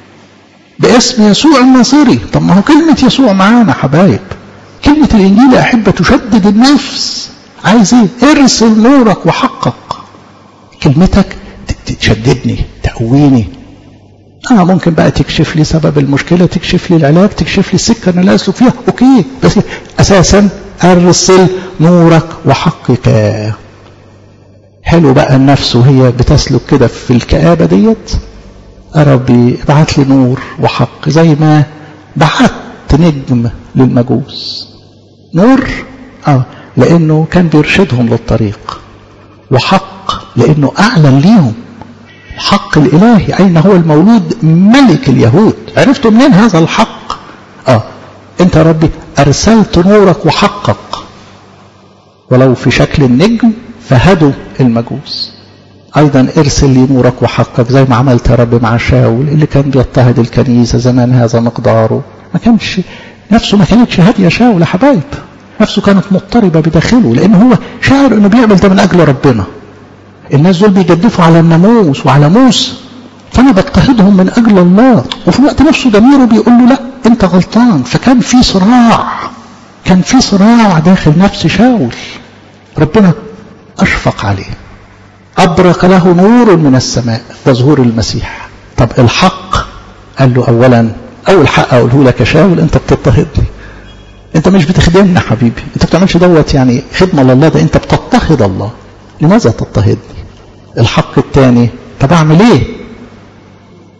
باسم يسوع الناصري. طب ما هو كلمة يسوع معانا حبايب، كلمة الإنجيل يا أحبة تشدد النفس. عايز ايه؟ ارسل نورك وحقق. كلمتك تشددني، تقويني. اه ممكن بقى تكشف لي سبب المشكلة، تكشف لي العلاج، تكشف لي السكة اللي أسلك فيها، اوكي، بس اساسا ارسل نورك وحقك. حلو بقى النفس وهي بتسلك كده في الكآبة ديت، يا ربي ابعت لي نور وحق، زي ما بعت نجم للمجوس. نور اه لانه كان بيرشدهم للطريق، وحق لانه اعلن ليهم الحق الالهي. اين هو المولود؟ ملك اليهود. عرفتوا منين هذا الحق؟ اه انت يا ربي ارسلت نورك وحقق، ولو في شكل النجم فهدوا المجوس. ايضا ارسل لي نورك وحقك، زي ما عملت يا رب مع شاول اللي كان بيضطهد الكنيسة زمان هذا مقداره. ما كانش نفسه، ما كانتش هادية شاول يا حبايب، نفسه كانت مضطربة بداخله، لان هو شاعر انه بيعمل ده من اجل ربنا. الناس دول بيجدفوا على الناموس وعلى موسى، فانا بضطهدهم من اجل الله، وفي الوقت نفسه ضميره بيقول له لا انت غلطان. فكان في صراع، كان في صراع داخل نفس شاول. ربنا اشفق عليه، أبرق له نور من السماء، ده ظهور المسيح. طب الحق قال له أولا، أول حق أقوله لك يا شاول، أنت بتضطهدني، أنت مش بتخدمني حبيبي، أنت بتعملش دوت يعني خدمة لله، ده أنت بتضطهد الله. لماذا تضطهدني؟ الحق الثاني، طب أعمل إيه؟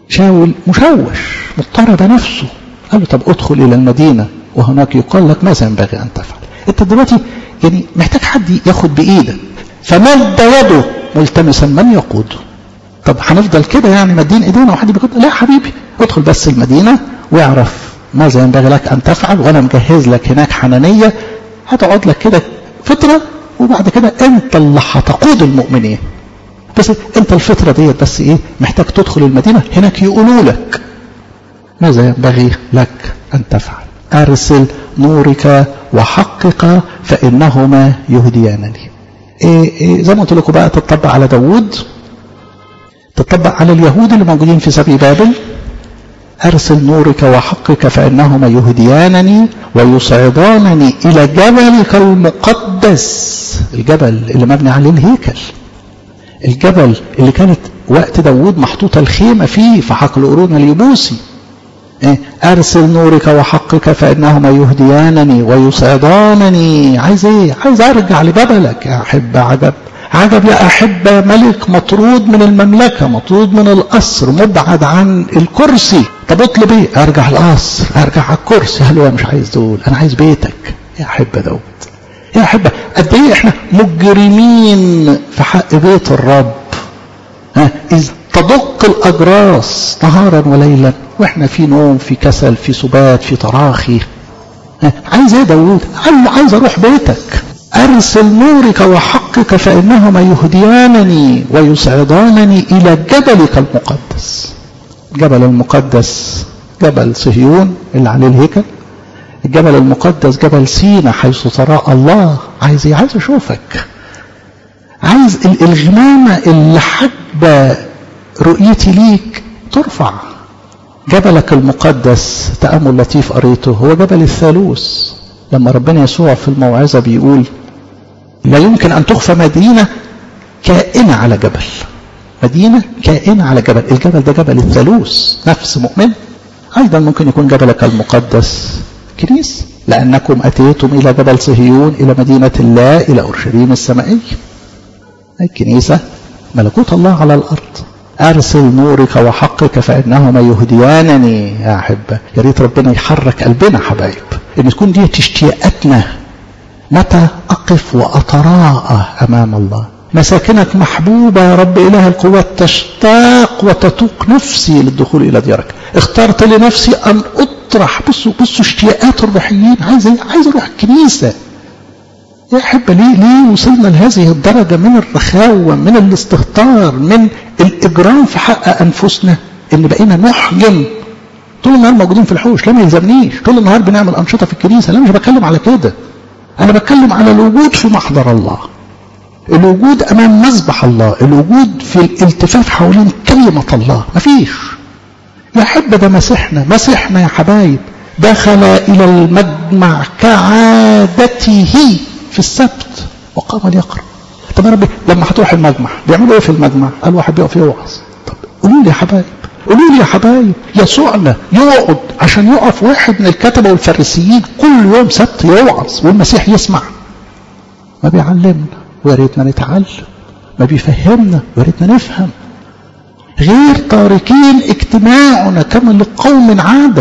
شاول مشوش مضطرب نفسه، قال له طب ادخل إلى المدينة وهناك يقال لك ماذا ينبغي أن تفعل. أنت دلوقتي يعني محتاج حد ياخد بإيدك، فمد يده ملتمسا من يقوده. طب هنفضل كده يعني مدين إيدينا وحد بيقود؟ لا حبيبي، ادخل بس المدينة واعرف ماذا ينبغي لك أن تفعل، وأنا مجهز لك هناك حنانية هتقعد لك كده فترة، وبعد كده أنت اللي هتقود المؤمنين. بس أنت الفترة ديت بس إيه محتاج تدخل المدينة، هناك يقولوا لك ماذا ينبغي لك أن تفعل. أرسل نورك وحقق فإنهما يهديانني. إيه إيه زي ما قلت لكم بقى، تطبق على داود، تطبق على اليهود اللي موجودين في سبي بابل. أرسل نورك وحقك فإنهما يهديانني ويصعدانني إلى جبلك المقدس، الجبل اللي مبني عليه الهيكل، الجبل اللي كانت وقت داود محطوطة الخيمة فيه في حقل قرون اليبوسي. أرسل نورك وحقك فإنهما يهديانني ويصعدانني. عايز ايه؟ عايز ارجع لجبلك يا أحب. عجب عجب يا أحب، ملك مطرود من المملكة، مطرود من القصر، مبعد عن الكرسي. طب اطلب ايه؟ ارجع القصر، ارجع على الكرسي. قال له مش عايز دول، انا عايز بيتك يا أحب داود. يا أحب قد ايه احنا مجرمين في حق بيت الرب. ها إذ تدق الأجراس نهارا وليلا واحنا في نوم، في كسل، في سبات، في تراخي. عايز ايه داود؟ قال له عايز اروح بيتك. أرسل نورك وحقك فإنهما يهديانني ويصعدانني إلى جبلك المقدس. الجبل المقدس جبل صهيون اللي عليه الهيكل، الجبل المقدس جبل سينا حيث تراءى الله. عايز ايه؟ عايز اشوفك، عايز الغمامة اللي حجب رؤيتي ليك ترفع. جبلك المقدس، تأمل لطيف قريته، هو جبل الثالوث. لما ربنا يسوع في الموعظة بيقول لا يمكن أن تخفى مدينة كائنة على جبل، مدينة كائنة على جبل. الجبل ده جبل الثالوث، نفس مؤمن. أيضا ممكن يكون جبلك المقدس كنيسة، لأنكم أتيتم إلى جبل صهيون، إلى مدينة الله، إلى أورشليم السمائية. الكنيسة ملكوت الله على الأرض. أرسل نورك وحقك فإنهما يهديانني. يا أحبة يا ريت ربنا يحرك قلبنا حبايب، إن تكون دي اشتياقاتنا. متى أقف وأتراءى أمام الله؟ مساكنك محبوبة يا رب إله القوات، تشتاق وتتوق نفسي للدخول إلى ديارك. اخترت لنفسي أن أطرح. بصوا بصوا اشتياقات الروحيين. عايز عايز أروح الكنيسة. يا أحبة ليه ليه وصلنا لهذه الدرجة من الرخاوة، من الاستهتار، من الإجرام في حق أنفسنا، إن بقينا نحجم طول النهار موجودين في الحوش. لا ما يلزمنيش طول النهار بنعمل أنشطة في الكنيسة. لا مش بتكلم على كده، أنا بتكلم على الوجود في محضر الله، الوجود أمام مذبح الله، الوجود في الالتفاف حوالين كلمة الله. مفيش. يا أحبة ده مسيحنا، مسيحنا يا حبايب دخل إلى المجمع كعادته في السبت وقام ليقرأ. طب يا ربي لما هتروح المجمع بيعملوا ايه في المجمع؟ قال واحد بيقف يوعظ. طب قولوا لي يا حبايب، قولوا لي يا حبايب، يسوعنا يقعد عشان يقف واحد من الكتبة والفريسيين كل يوم سبت يوعظ والمسيح يسمع؟ ما بيعلمنا ويا ريتنا نتعلم، ما بيفهمنا ويا ريتنا نفهم. غير تاركين اجتماعنا كما لقوم عادة.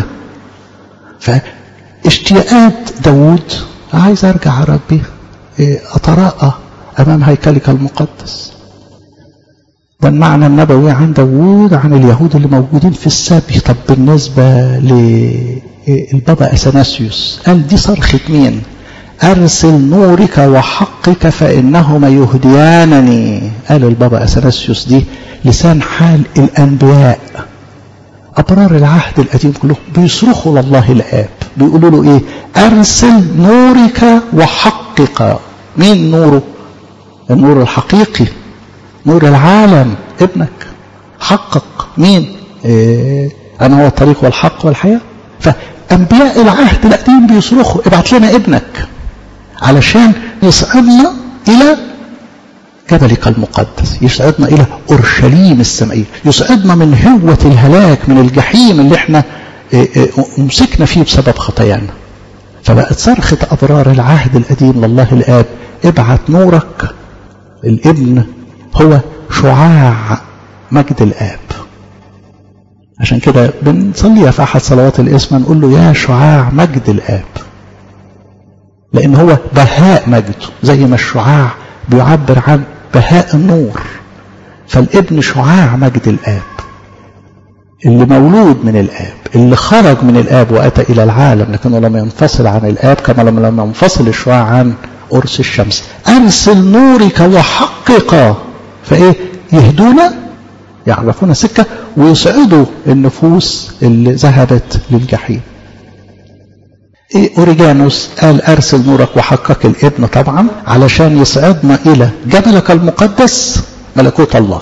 فاشتياقات داود، عايز ارجع يا ربي اتراءى امام هيكلك المقدس. ده المعنى النبوي عن داود عن اليهود اللي موجودين في السبي. طب بالنسبة للبابا أثناسيوس قال دي صرخة مين؟ أرسل نورك وحقك فإنهما يهديانني. قال البابا أثناسيوس دي لسان حال الأنبياء، أبرار العهد القديم كلهم بيصرخوا لله الآب، بيقولوا له إيه؟ أرسل نورك وحقق. مين نوره؟ النور الحقيقي، نور العالم، ابنك. حقق مين؟ إيه؟ أنا هو الطريق والحق والحياة. فأنبياء العهد القديم بيصرخوا ابعت لنا ابنك علشان يصعدنا إلى جبلك المقدس، يصعدنا إلى أورشليم السمائية، يصعدنا من هوة الهلاك، من الجحيم اللي احنا مسكنا فيه بسبب خطايانا. فبقت صرخة أبرار العهد القديم لله الآب ابعت نورك. الابن هو شعاع مجد الآب. عشان كده بنصليها في أحد صلوات الإسمة نقول له يا شعاع مجد الآب، لأن هو بهاء مجده، زي ما الشعاع بيعبر عن بهاء النور، فالابن شعاع مجد الآب، اللي مولود من الآب، اللي خرج من الآب وأتى إلى العالم، لكنه لم ينفصل عن الآب كما لم ينفصل الشعاع عن قرص الشمس. أرسل نورك وحقق، فإيه يهدونا يعرفون سكة ويسعدوا النفوس اللي ذهبت للجحيم. إيه أوريجانوس قال أرسل نورك وحقق الابن طبعا علشان يسعدنا إلى جبلك المقدس ملكوت الله،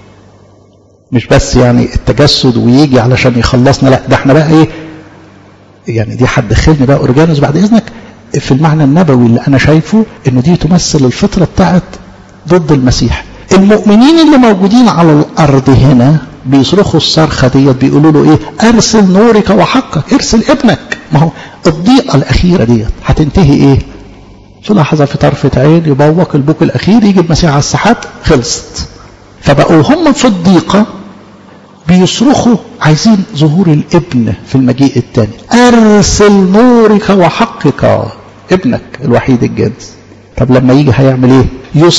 مش بس يعني التجسد ويجي علشان يخلصنا، لا ده احنا بقى ايه يعني، دي حد دخلني بقى أوريجانوس بعد إذنك في المعنى النبوي اللي أنا شايفه إنه دي تمثل الفطرة بتاعت ضد المسيح. المؤمنين اللي موجودين على الأرض هنا بيصرخوا الصرخة ديت، بيقولوا له إيه؟ أرسل نورك وحقك، أرسل ابنك. ما هو الضيقة الأخيرة ديت هتنتهي إيه؟ في لحظة، في طرفة عين يبوق البوك الأخير، يجي المسيح على السحاب، خلصت. فبقوا هم في الضيقة بيصرخوا عايزين ظهور الابن في المجيء الثاني. أرسل نورك وحقك، ابنك الوحيد الجنس. طب لما يجي هيعمل ايه؟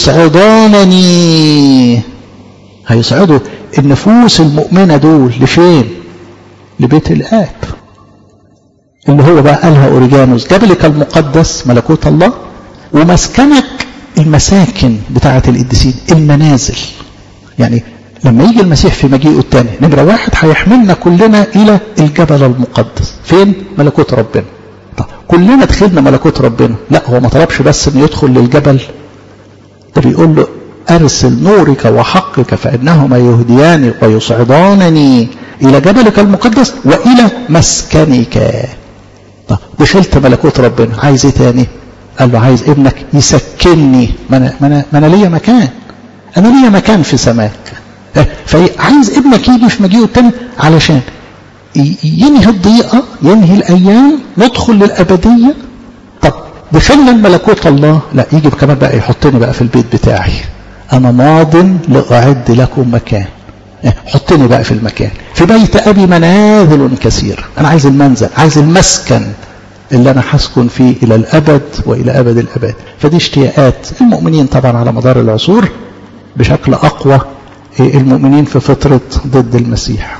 يسعدانني، هيسعدوا النفوس المؤمنة دول لفين؟ لبيت الآب، اللي هو بقى قالها أوريجانوس جبلك المقدس ملكوت الله، ومسكنك المساكن بتاعة القديسين، المنازل. يعني لما يجي المسيح في مجيئه الثاني، نمرة واحد هيحملنا كلنا إلى الجبل المقدس، فين؟ ملكوت ربنا. طب كلنا دخلنا ملكوت ربنا، لا هو ما طلبش بس انه يدخل للجبل، ده بيقول له أرسل نورك وحقك فإنهما يهدياني ويصعدانني إلى جبلك المقدس وإلى مسكنك. طب دخلت ملكوت ربنا، عايز ايه تاني؟ قال له عايز ابنك يسكنني، ما انا ما انا ما انا ليا مكان، انا ليا مكان في سماك. فعايز ابنك يجي في مجيئه التاني علشان ينهي الضيقة، ينهي الأيام، ندخل للأبدية. طب دخلنا الملكوت الله، لا يجي كمان بقى يحطني بقى في البيت بتاعي، أنا ماض لأعد لكم مكان، حطني بقى في المكان. في بيت أبي منازل كثيرة، أنا عايز المنزل، عايز المسكن اللي أنا هسكن فيه إلى الأبد وإلى أبد الأبد. فدي اشتياقات المؤمنين طبعا على مدار العصور، بشكل أقوى المؤمنين في فترة ضد المسيح.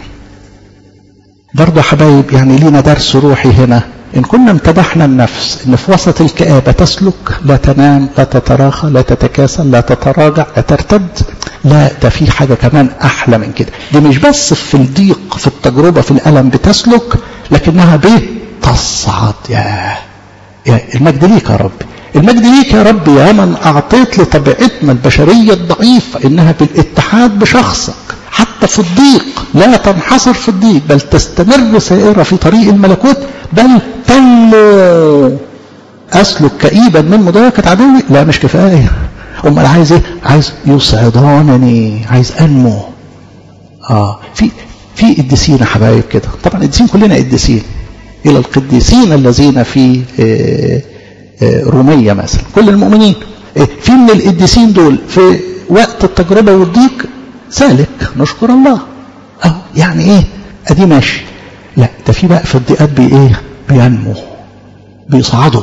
برضو حبايب يعني لينا درس روحي هنا، إن كنا امتدحنا النفس إن في وسط الكآبة تسلك، لا تنام، لا تتراخى، لا تتكاسل، لا تتراجع، لا ترتد، لا ده في حاجة كمان أحلى من كده. دي مش بس في الضيق، في التجربة، في الألم بتسلك، لكنها به تصعد. يا يا المجد ليك يا رب، المجد ليك يا رب، يا من أعطيت لطبيعتنا البشرية الضعيفة إنها بالاتحاد بشخصك حتى في الضيق لا تنحصر في الضيق، بل تستمر سائرة في طريق الملكوت، بل تنمو. أسلك كئيبا من مضايقة عدوي، لا مش كفاية، أمال عايز إيه؟ عايز يسعدانني، عايز أنمو. آه في في قديسين يا حبايب كده، طبعا قديسين كلنا قديسين، إلى القديسين الذين في آه رومية مثلا، كل المؤمنين في من القديسين دول في وقت التجربة والضيق سالك، نشكر الله. أهو يعني إيه؟ أدي ماشي. لا ده في بقى في الضيقات بي إيه؟ بينمو، بيصعدوا.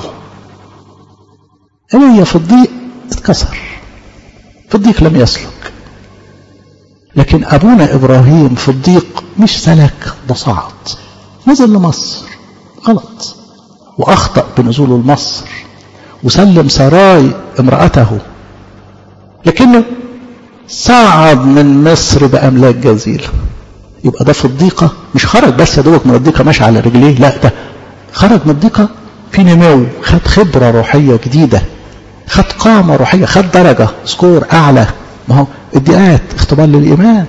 هي في الضيق اتكسر، في الضيق لم يسلك. لكن أبونا إبراهيم في الضيق مش سلك، ده صعد، نزل لمصر غلط وأخطأ بنزوله لمصر، وسلم سراي امرأته، لكنه صعد من مصر بأملاك جزيلة. يبقى ده في الضيقة مش خرج بس يا دوبك من الضيقة ماشي على رجليه، لا ده خرج من الضيقة في نمو، خد خبرة روحية جديدة، خد قامة روحية، خد درجة سكور أعلى. ما هو الضيقات اختبار للإيمان.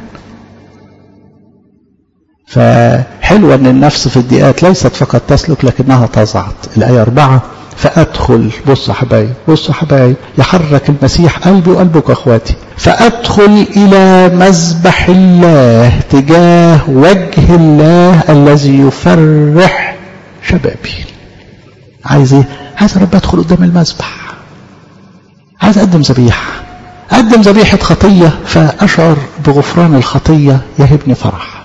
فحلوة أن النفس في الضيقات ليست فقط تسلك لكنها تصعد. الآية أربعة، فأدخل، بصوا حبايب، بصوا حبايب، يحرك المسيح قلبي وقلبك أخواتي، فأدخل إلى مذبح الله تجاه وجه الله الذي يفرح شبابي. عايز ايه؟ عايز يا رب أدخل قدام المذبح، عايز أقدم ذبيحة، أقدم ذبيحة خطية فأشعر بغفران الخطية يهبني فرح،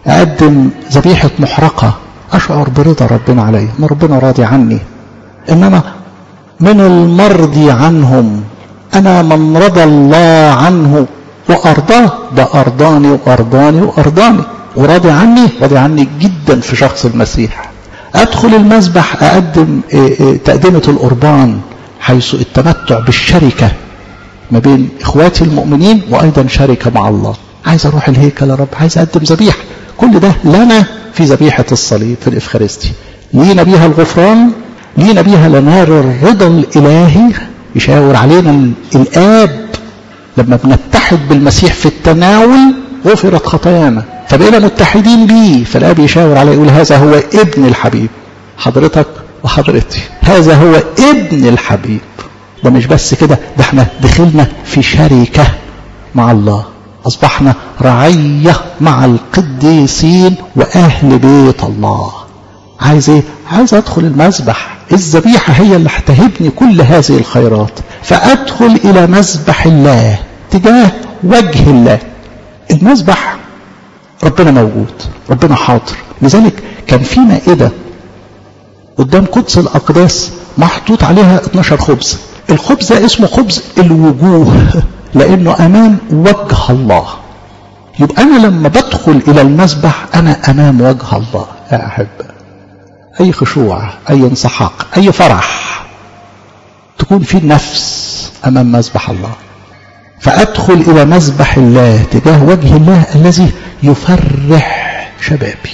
أقدم ذبيحة محرقة أشعر برضا ربنا علي، إن ربنا راضي عني. إنما من المرضي عنهم أنا من رضى الله عنه وأرضاه، ده أرضاني وأرضاني وأرضاني وراضي عني، راضي عني جدا في شخص المسيح. أدخل المذبح أقدم تقدمة القربان حيث التمتع بالشركة ما بين إخواتي المؤمنين وأيضا شركة مع الله. عايز أروح الهيكل يا رب، عايز أقدم ذبيحة، كل ده لنا في ذبيحة الصليب في الإفخارستي. لينا بيها الغفران، لينا بيها لنار الرضا الإلهي، يشاور علينا الآب لما بنتحد بالمسيح في التناول غفرت خطايانا، فبقينا متحدين بيه، فالآب يشاور عليه يقول هذا هو ابن الحبيب. حضرتك وحضرتي هذا هو ابن الحبيب. ده مش بس كده، ده احنا دخلنا في شركة مع الله، أصبحنا رعية مع القديسين وأهل بيت الله. عايز ايه؟ عايز أدخل المذبح، الذبيحة هي اللي هتهبني كل هذه الخيرات، فأدخل إلى مذبح الله تجاه وجه الله. المذبح ربنا موجود، ربنا حاضر، لذلك كان في مائدة قدام قدس الأقداس محطوط عليها اتناشر خبز. الخبز ده اسمه خبز الوجوه لأنه أمام وجه الله. يبقى أنا لما بدخل إلى المذبح أنا أمام وجه الله. يا أحب أي خشوع، أي انسحاق، أي فرح تكون في النفس أمام مذبح الله. فأدخل إلى مذبح الله تجاه وجه الله الذي يفرح شبابي.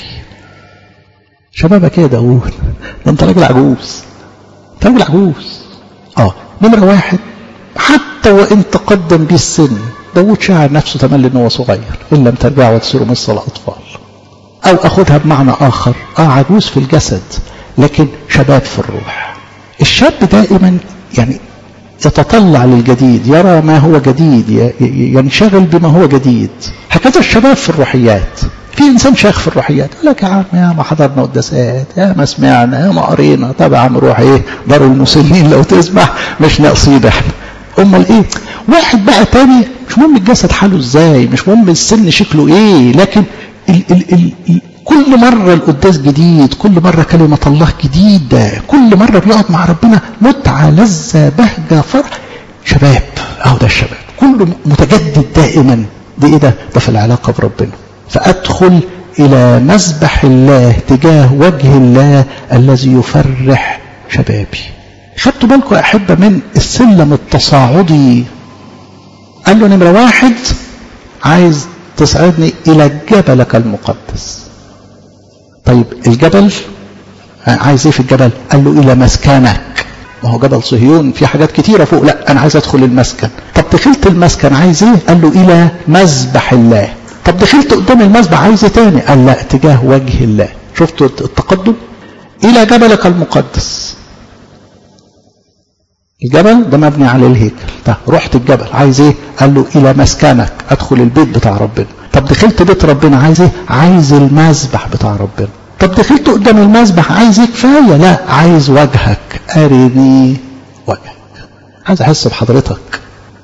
شبابك يا داود، ده انت راجل عجوز، انت راجل عجوز. اه نمرة واحد، حتى وإن تقدم بيه السن داود شاعر نفسه تملي ان هو صغير، إن لم ترجعوا وتصيروا مثل الأطفال. أو أخذها بمعنى آخر، اه عجوز في الجسد لكن شباب في الروح. الشاب دائما يعني يتطلع للجديد، يرى ما هو جديد، ينشغل بما هو جديد. هكذا الشباب في الروحيات. في إنسان شيخ في الروحيات يقول لك يا عم يا ما حضرنا قداسات، يا ما سمعنا، يا ما قرينا، طبعا نروح ايه دار المسنين لو تسمع، مش ناقصين احنا. امال ايه؟ واحد بقى تاني مش مهم الجسد حاله ازاي، مش مهم السن شكله ايه، لكن ال ال ال ال كل مرة القداس جديد، كل مرة كلمة الله جديدة، كل مرة بيقعد مع ربنا متعة لذة بهجة فرح. شباب، اهو ده الشباب كله متجدد دائما. ده ايه ده؟ ده في العلاقة بربنا. فأدخل إلى مذبح الله تجاه وجه الله الذي يفرح شبابي. خدتوا بالكم يا أحبة من السلم التصاعدي؟ قال له نمرة واحد عايز تصعدني إلى جبلك المقدس. طيب الجبل عايز ايه في الجبل؟ قال له إلى مسكنك. ما هو جبل صهيون في حاجات كتيرة فوق، لا أنا عايز أدخل المسكن. طب دخلت المسكن عايز ايه؟ قال له إلى مذبح الله. طب دخلت قدام المذبح عايز ايه تاني؟ قال لا تجاه وجه الله. شفتوا التقدم؟ إلى جبلك المقدس. الجبل ده مبني على الهيكل. طب رحت الجبل عايز ايه؟ قال له إلى مسكنك، أدخل البيت بتاع ربنا. طب دخلت بيت ربنا عايز ايه؟ عايز المذبح بتاع ربنا. طب دخلت قدام المذبح عايز ايه؟ كفاية؟ لا عايز وجهك، أرني وجهك، عايز أحس بحضرتك.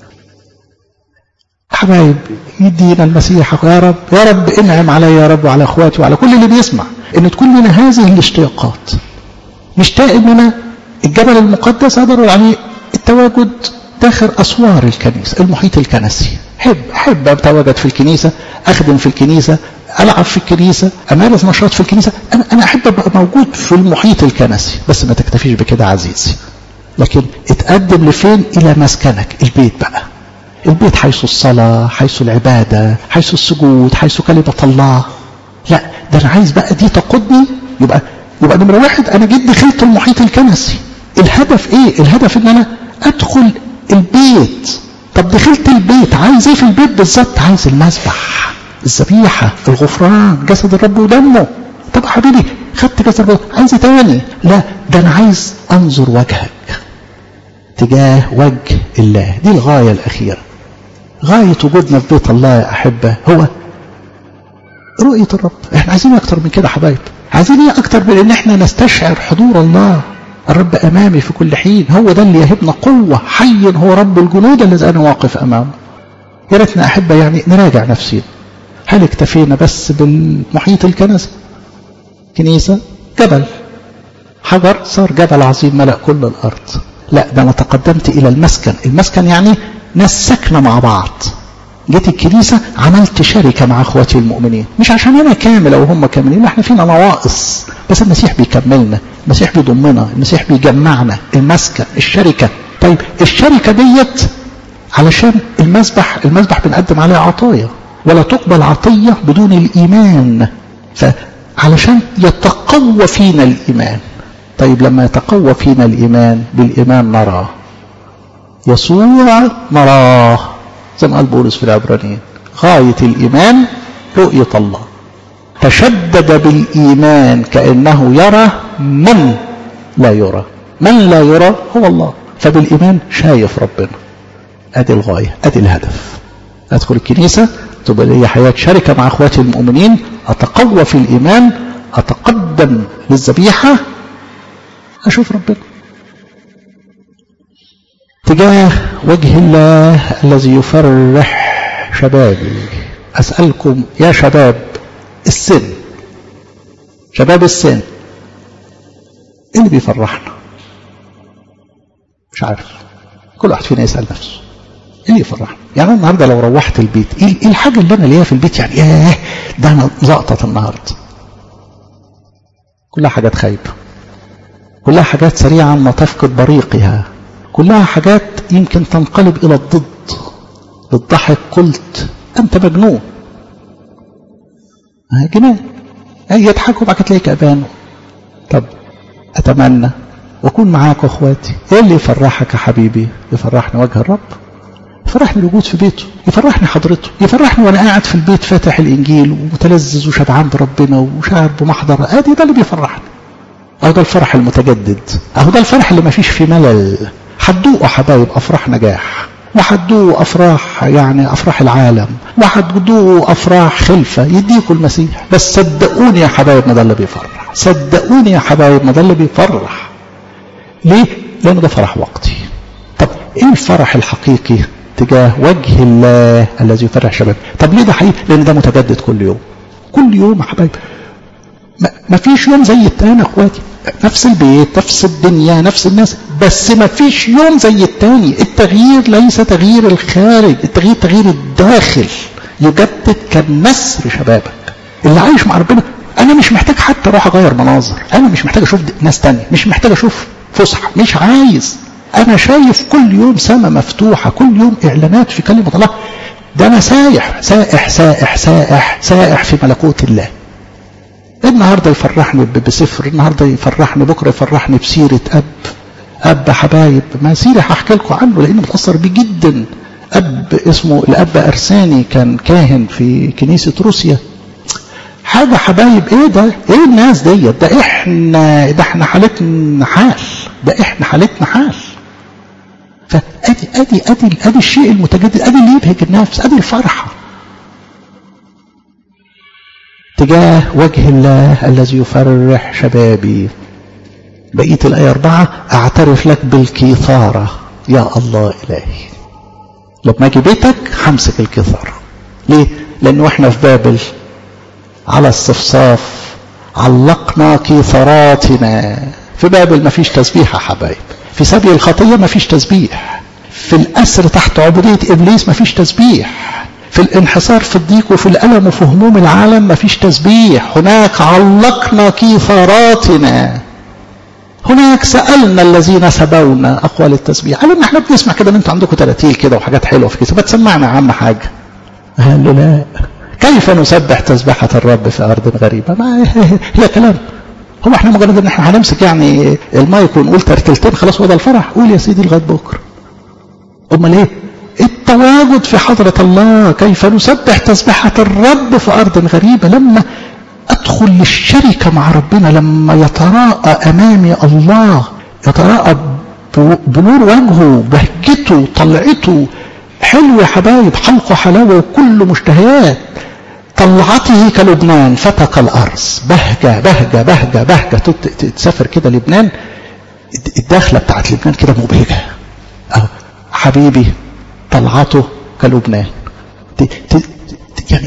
حبايب يدينا المسيح يا رب، يا رب انعم علي يا رب وعلى اخواتي وعلى كل اللي بيسمع ان تكون لنا هذه الاشتياقات. مشتاق اننا الجبل المقدس اقدر يعني التواجد داخل اسوار الكنيسه، المحيط الكنسي. احب احب اتواجد في الكنيسه، اخدم في الكنيسه، العب في الكنيسه، امارس نشاط في الكنيسه. انا انا احب ابقى موجود في المحيط الكنسي. بس ما تكتفيش بكده عزيزي، لكن اتقدم لفين؟ الى مسكنك، البيت بقى. البيت حيث الصلاة، حيث العبادة، حيث السجود، حيث كلمة الله. لا ده أنا عايز بقى دي تقودني. يبقى يبقى نمرة واحد أنا جيت دخلت المحيط الكنسي. الهدف إيه؟ الهدف إن أنا أدخل البيت. طب دخلت البيت عايز إيه في البيت بالظبط؟ عايز المذبح، الذبيحة، الغفران، جسد الرب ودمه. طب حبيبي خدت جسد الرب، عايز إيه تاني؟ لا ده أنا عايز أنظر وجهك تجاه وجه الله. دي الغاية الأخيرة. غاية وجودنا في بيت الله يا أحبة هو رؤية الرب. احنا عايزين أكتر من كده حبايب. عايزين ايه أكتر من ان احنا نستشعر حضور الله؟ الرب أمامي في كل حين. هو ده اللي يهبنا قوة. حي هو رب الجنود الذي أنا واقف أمامه. يا ريتنا أحبة يعني نراجع نفسينا. هل اكتفينا بس بالمحيط الكنسي؟ كنيسة جبل، حجر صار جبل عظيم ملأ كل الأرض. لا، ده أنا تقدمت إلى المسكن. المسكن يعني ناس ساكنة مع بعض. جيت الكنيسة عملت شركة مع أخواتي المؤمنين، مش عشان أنا كامل أو هم كاملين، احنا فينا نواقص، بس المسيح بيكملنا، المسيح بيضمنا، المسيح بيجمعنا. المسكن، الشركة. طيب الشركة ديت علشان المسبح، المسبح بنقدم عليه عطايا، ولا تقبل عطية بدون الإيمان، فعلشان يتقوى فينا الإيمان. طيب لما يتقوى فينا الإيمان، بالإيمان نرى يسوع نراه، زي ما قال بولس في العبرانيين، غاية الإيمان رؤية الله. تشدد بالإيمان كأنه يرى من لا يرى. من لا يرى هو الله، فبالإيمان شايف ربنا. أدي الغاية، أدي الهدف. أدخل الكنيسة تبقى لي حياة شركة مع أخواتي المؤمنين، أتقوى في الإيمان، أتقدم للذبيحة، أشوف ربنا. تجاه وجه الله الذي يفرح شبابي. أسألكم يا شباب السن، شباب السن، إيه اللي بيفرحنا؟ مش عارف، كل واحد فينا يسأل نفسه إيه اللي يفرحنا؟ يعني النهاردة لو روحت البيت، إيه الحاجة اللي أنا ليها في البيت؟ يعني إيه ده أنا زقطت النهاردة؟ كلها حاجات خايبة، كلها حاجات سريعا ما تفقد بريقها، كلها حاجات يمكن تنقلب إلى الضد. بالضحك قلت أنت مجنون، جنان، يضحكوا بعد تلاقيك أبانه. طب أتمنى وأكون معاك أخواتي. إيه اللي يفرحك يا حبيبي؟ يفرحني وجه الرب، يفرحني الوجود في بيته، يفرحني حضرته، يفرحني وأنا قاعد في البيت فاتح الإنجيل ومتلذذ وشبعان بربنا وشاعر بمحضر. أدي ده اللي بيفرحني. أهو ده الفرح المتجدد، أهو ده الفرح اللي ما فيش فيه ملل. حدوقوا حبايب أفراح نجاح، وحدوقوا أفراح يعني أفراح العالم، وحدوقوا أفراح خلفة يديكوا المسيح. بس صدقوني يا حبايب ما ده اللي بيفرح، صدقوني يا حبايب ما ده اللي بيفرح. ليه؟ لأنه ده فرح وقتي. طب إيه الفرح الحقيقي تجاه وجه الله الذي يفرح شباب؟ طب ليه ده حقيقي؟ لأن ده متجدد كل يوم، كل يوم يا حبايب. ما فيش يوم زي التاني اخواتي، نفس البيت، نفس الدنيا، نفس الناس، بس ما فيش يوم زي التاني. التغيير ليس تغيير الخارج، التغيير تغيير الداخل. يجدد كالنسر شبابك. اللي عايش مع ربنا، انا مش محتاج حتى اروح اغير مناظر، انا مش محتاج اشوف ناس تانية، مش محتاج اشوف فسحة، مش عايز. انا شايف كل يوم سماء مفتوحة، كل يوم اعلانات في كلمة الله. ده انا سايح سائح سائح سائح سائح في ملكوت الله. النهاردة يفرحني بسفر، النهاردة يفرحني، بكرة يفرحني بسيرة أب. أب حبايب ما سيرة هحكي لكم عنه لأنه متأثر بيه جدا. أب اسمه الأب أرساني، كان كاهن في كنيسة روسيا. حاجة حبايب، إيه ده؟ إيه الناس ديت؟ ده إحنا ده إحنا حالتنا حال، ده إحنا حالتنا حال. فأدي أدي أدي أدي الشيء المتجدد، أدي اللي يبهج النفس، أدي الفرحة تجاه وجه الله الذي يفرح شبابي. بقية الآية أربعة، أعترف لك بالكثارة يا الله إلهي. لما أجي بيتك همسك الكثارة. ليه؟ لأنه إحنا في بابل على الصفصاف علقنا كثاراتنا. في بابل ما فيش تسبيح يا حبايب، في سبي الخطية ما فيش تسبيح، في الأسر تحت عبودية إبليس ما فيش تسبيح، في الانحصار في الضيق وفي الألم وفي هموم العالم ما فيش تسبيح. هناك علقنا كثاراتنا، هناك سألنا الذين سبونا أقوال التسبيح. قالوا إن احنا بنسمع كده ان انتوا عندكم تراتيل كده وحاجات حلوة في كده، بتسمعنا يا عم حاجة. قال له لا، كيف نسبح تسبحة الرب في أرض غريبة؟ ما هي كلام. هو احنا مجرد ان احنا هنمسك يعني المايك ونقول ترتلتين خلاص هو ده الفرح؟ قول يا سيدي لغاية بكرة. امال ايه؟ التواجد في حضرة الله. كيف نسبح تسبحة الرب في أرض غريبة؟ لما أدخل للشركة مع ربنا، لما يتراءى أمامي الله، يتراءى بنور وجهه، بهجته، طلعته حلو يا حبايب، حلقه حلاوة وكل مشتهيات. طلعته كلبنان فتك الأرض، بهجة بهجة بهجة بهجة. تسافر كده لبنان، الداخلة بتاعت لبنان كده مبهجة. أو حبيبي طلعته كلبنان، يعني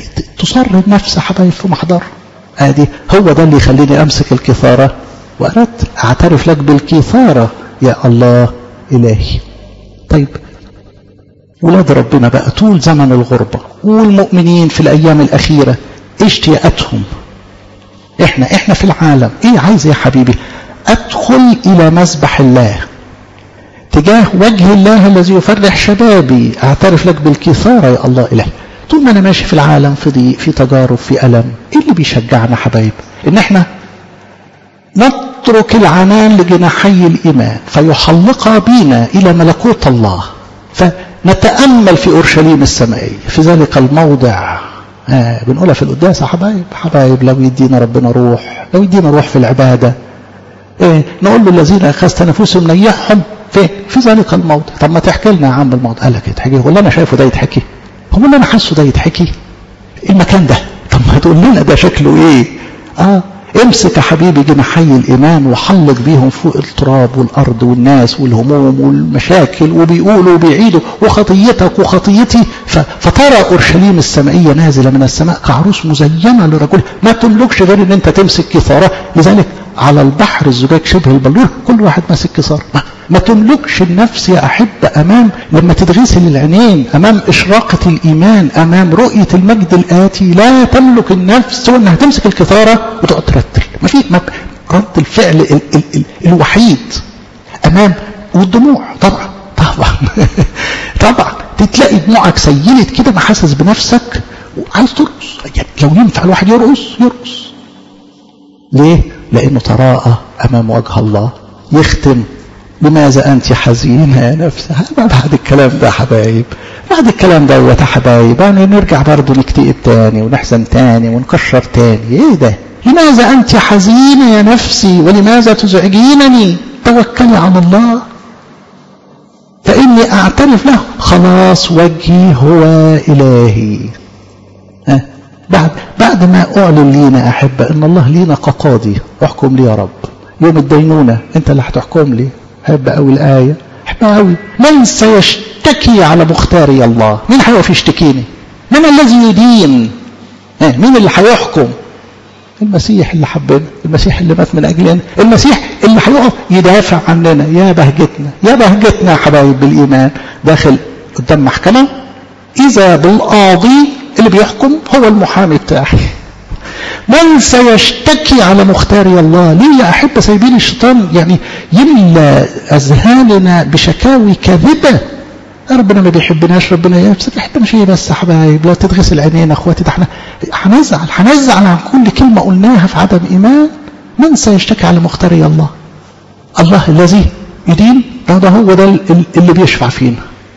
تصر النفس حبايب في محضر. ادي هو ده اللي يخليني امسك الكثارة واردت اعترف لك بالكثارة يا الله الهي. طيب ولاد ربنا بقى طول زمن الغربة والمؤمنين في الايام الاخيرة اشتياقاتهم، احنا احنا في العالم ايه عايز يا حبيبي؟ ادخل الى مسبح الله تجاه وجه الله الذي يفرح شبابي، اعترف لك بالكثارة يا الله الهي. طول ما انا ماشي في العالم في ضيق في تجارب في الم، ايه اللي بيشجعنا حبايب؟ ان احنا نترك العنان لجناحي الايمان فيحلق بينا الى ملكوت الله، فنتامل في اورشليم السمائيه في ذلك الموضع. آه بنقولها في القداس يا حبايب. حبايب لو يدينا ربنا روح، لو يدينا روح في العباده، إيه نقول له الذين اخذت نفوسهم نيحهم فين؟ في ذلك الموضع. طب ما تحكي لنا يا عم الموضع. قال لك يتحكي؟ ولا انا شايفه ده يتحكي؟ هو اللي انا حاسه ده يتحكي؟ المكان ده طب ما تقول لنا ده شكله ايه؟ اه امسك يا حبيبي جناحي الايمان وحلق بيهم فوق التراب والارض والناس والهموم والمشاكل، وبيقولوا وبيعيدوا وخطيتك وخطيتي، فترى اورشليم السمائيه نازله من السماء كعروس مزينه لرجل. ما تملكش غير ان انت تمسك كثاره. لذلك على البحر الزجاج شبه البلور كل واحد ماسك كثاره. ما, ما تملكش النفس يا احب امام لما تتغسل العينين، امام اشراقه الايمان، امام رؤيه المجد الاتي. لا تملك النفس سوى انها تمسك الكثاره وتقعد ترتل. ما في رد الفعل ال ال ال الوحيد امام. والدموع طبعا طبعا طبعا تلاقي دموعك سيلت كده، ما حاسس بنفسك وعايز ترقص. يعني لو ينفع الواحد يرقص يرقص. ليه؟ لانه تراءى امام وجه الله. يختم لماذا انت حزينه يا نفس؟ بعد الكلام ده حبايب، بعد الكلام ده يا حبايب يعني نرجع برضه نكتئب تاني ونحزن تاني ونكشر تاني. ايه ده؟ لماذا انت حزينه يا نفسي ولماذا تزعجينني؟ توكلي على الله فاني اعترف له خلاص وجهي هو الهي. ها بعد بعد ما اعلن لينا احبه ان الله لينا كقاضي، احكم لي يا رب يوم الدينونه انت اللي هتحكم لي. احب قوي الايه، احبها قوي. من سيشتكي على مختاري الله؟ مين هيقف يشتكيني؟ من الذي يدين؟ اه مين اللي هيحكم؟ المسيح اللي حبنا، المسيح اللي مات من اجلنا، المسيح اللي هيقف يدافع عننا. يا بهجتنا يا بهجتنا يا حبايب بالايمان داخل قدام محكمه اذا بالقاضي اللي بيحكم هو المحامي بتاعي. من سيشتكي على مختاري الله؟ ليه يا أحبة سايبين الشيطان يعني يملى أذهاننا بشكاوي كاذبة؟ ربنا ما بيحبناش، ربنا يمسك. احنا مش هي بس يا حبايب لو تتغسل عينينا اخواتي، ده احنا هنزعل هنزعل عن كل كلمة قلناها في عدم إيمان. من سيشتكي على مختاري الله؟ الله الذي يدين، ده هو ده اللي بيشفع فينا.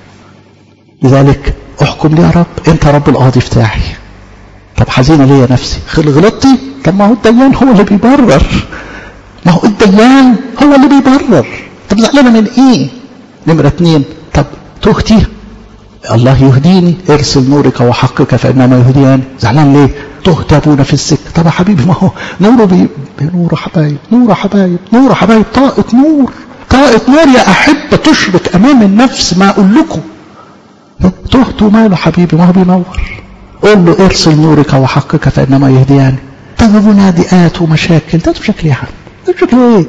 لذلك احكم لي يا رب، انت رب القاضي بتاعي. طب حزينه ليه يا نفسي؟ غلطتي؟ طب ما هو الديان هو اللي بيبرر، ما هو الديان هو اللي بيبرر. طب زعلانه من ايه؟ نمره اتنين، طب تهتي؟ الله يهديني، ارسل نورك وحقك فانما يهديان. زعلان ليه؟ تهت ابونا في السكه. طب يا حبيبي ما هو نوره بي... نور يا حبايب، نور يا حبايب، نور يا حبايب، طاقه نور، طاقه نور يا احبه تشرق امام النفس. ما اقول لكم تهتوا ماله حبيبي؟ ما هو بينور. قول له ارسل نورك وحقك فانما يهديان. طب منادئات ومشاكل، ده بشكل ايه؟ ده بشكل ايه؟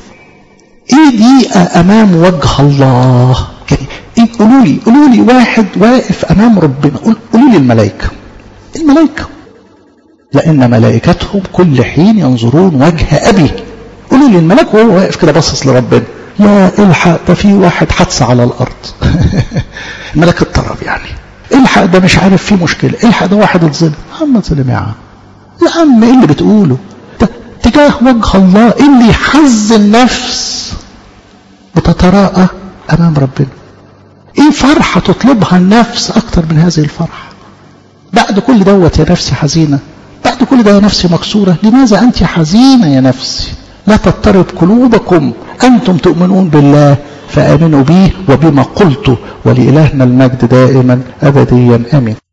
ايه دي امام وجه الله؟ يعني قولوا لي قولوا لي واحد واقف امام ربنا، قولوا لي الملائكه. الملائكه لان ملائكتهم كل حين ينظرون وجه ابي. قولوا لي الملاك وهو واقف كده باصص لربنا. يا الحق ده في واحد حادثه على الارض ملك الطرب يعني. الحق ده مش عارف فيه مشكله، الحق ده واحد اتظلم. يا عم اتظلم يا عم، يا عم ايه اللي بتقوله ده؟ تجاه وجه الله اللي يحزن النفس بتتراءى امام ربنا. ايه فرحه تطلبها النفس اكتر من هذه الفرحه؟ بعد كل دوت يا نفسي حزينه، بعد كل ده يا نفسي مكسوره. لماذا انت حزينه يا نفسي؟ لا تضطرب قلوبكم، انتم تؤمنون بالله فآمنوا بي وبما قلت، ولإلهنا المجد دائما أبديا آمين.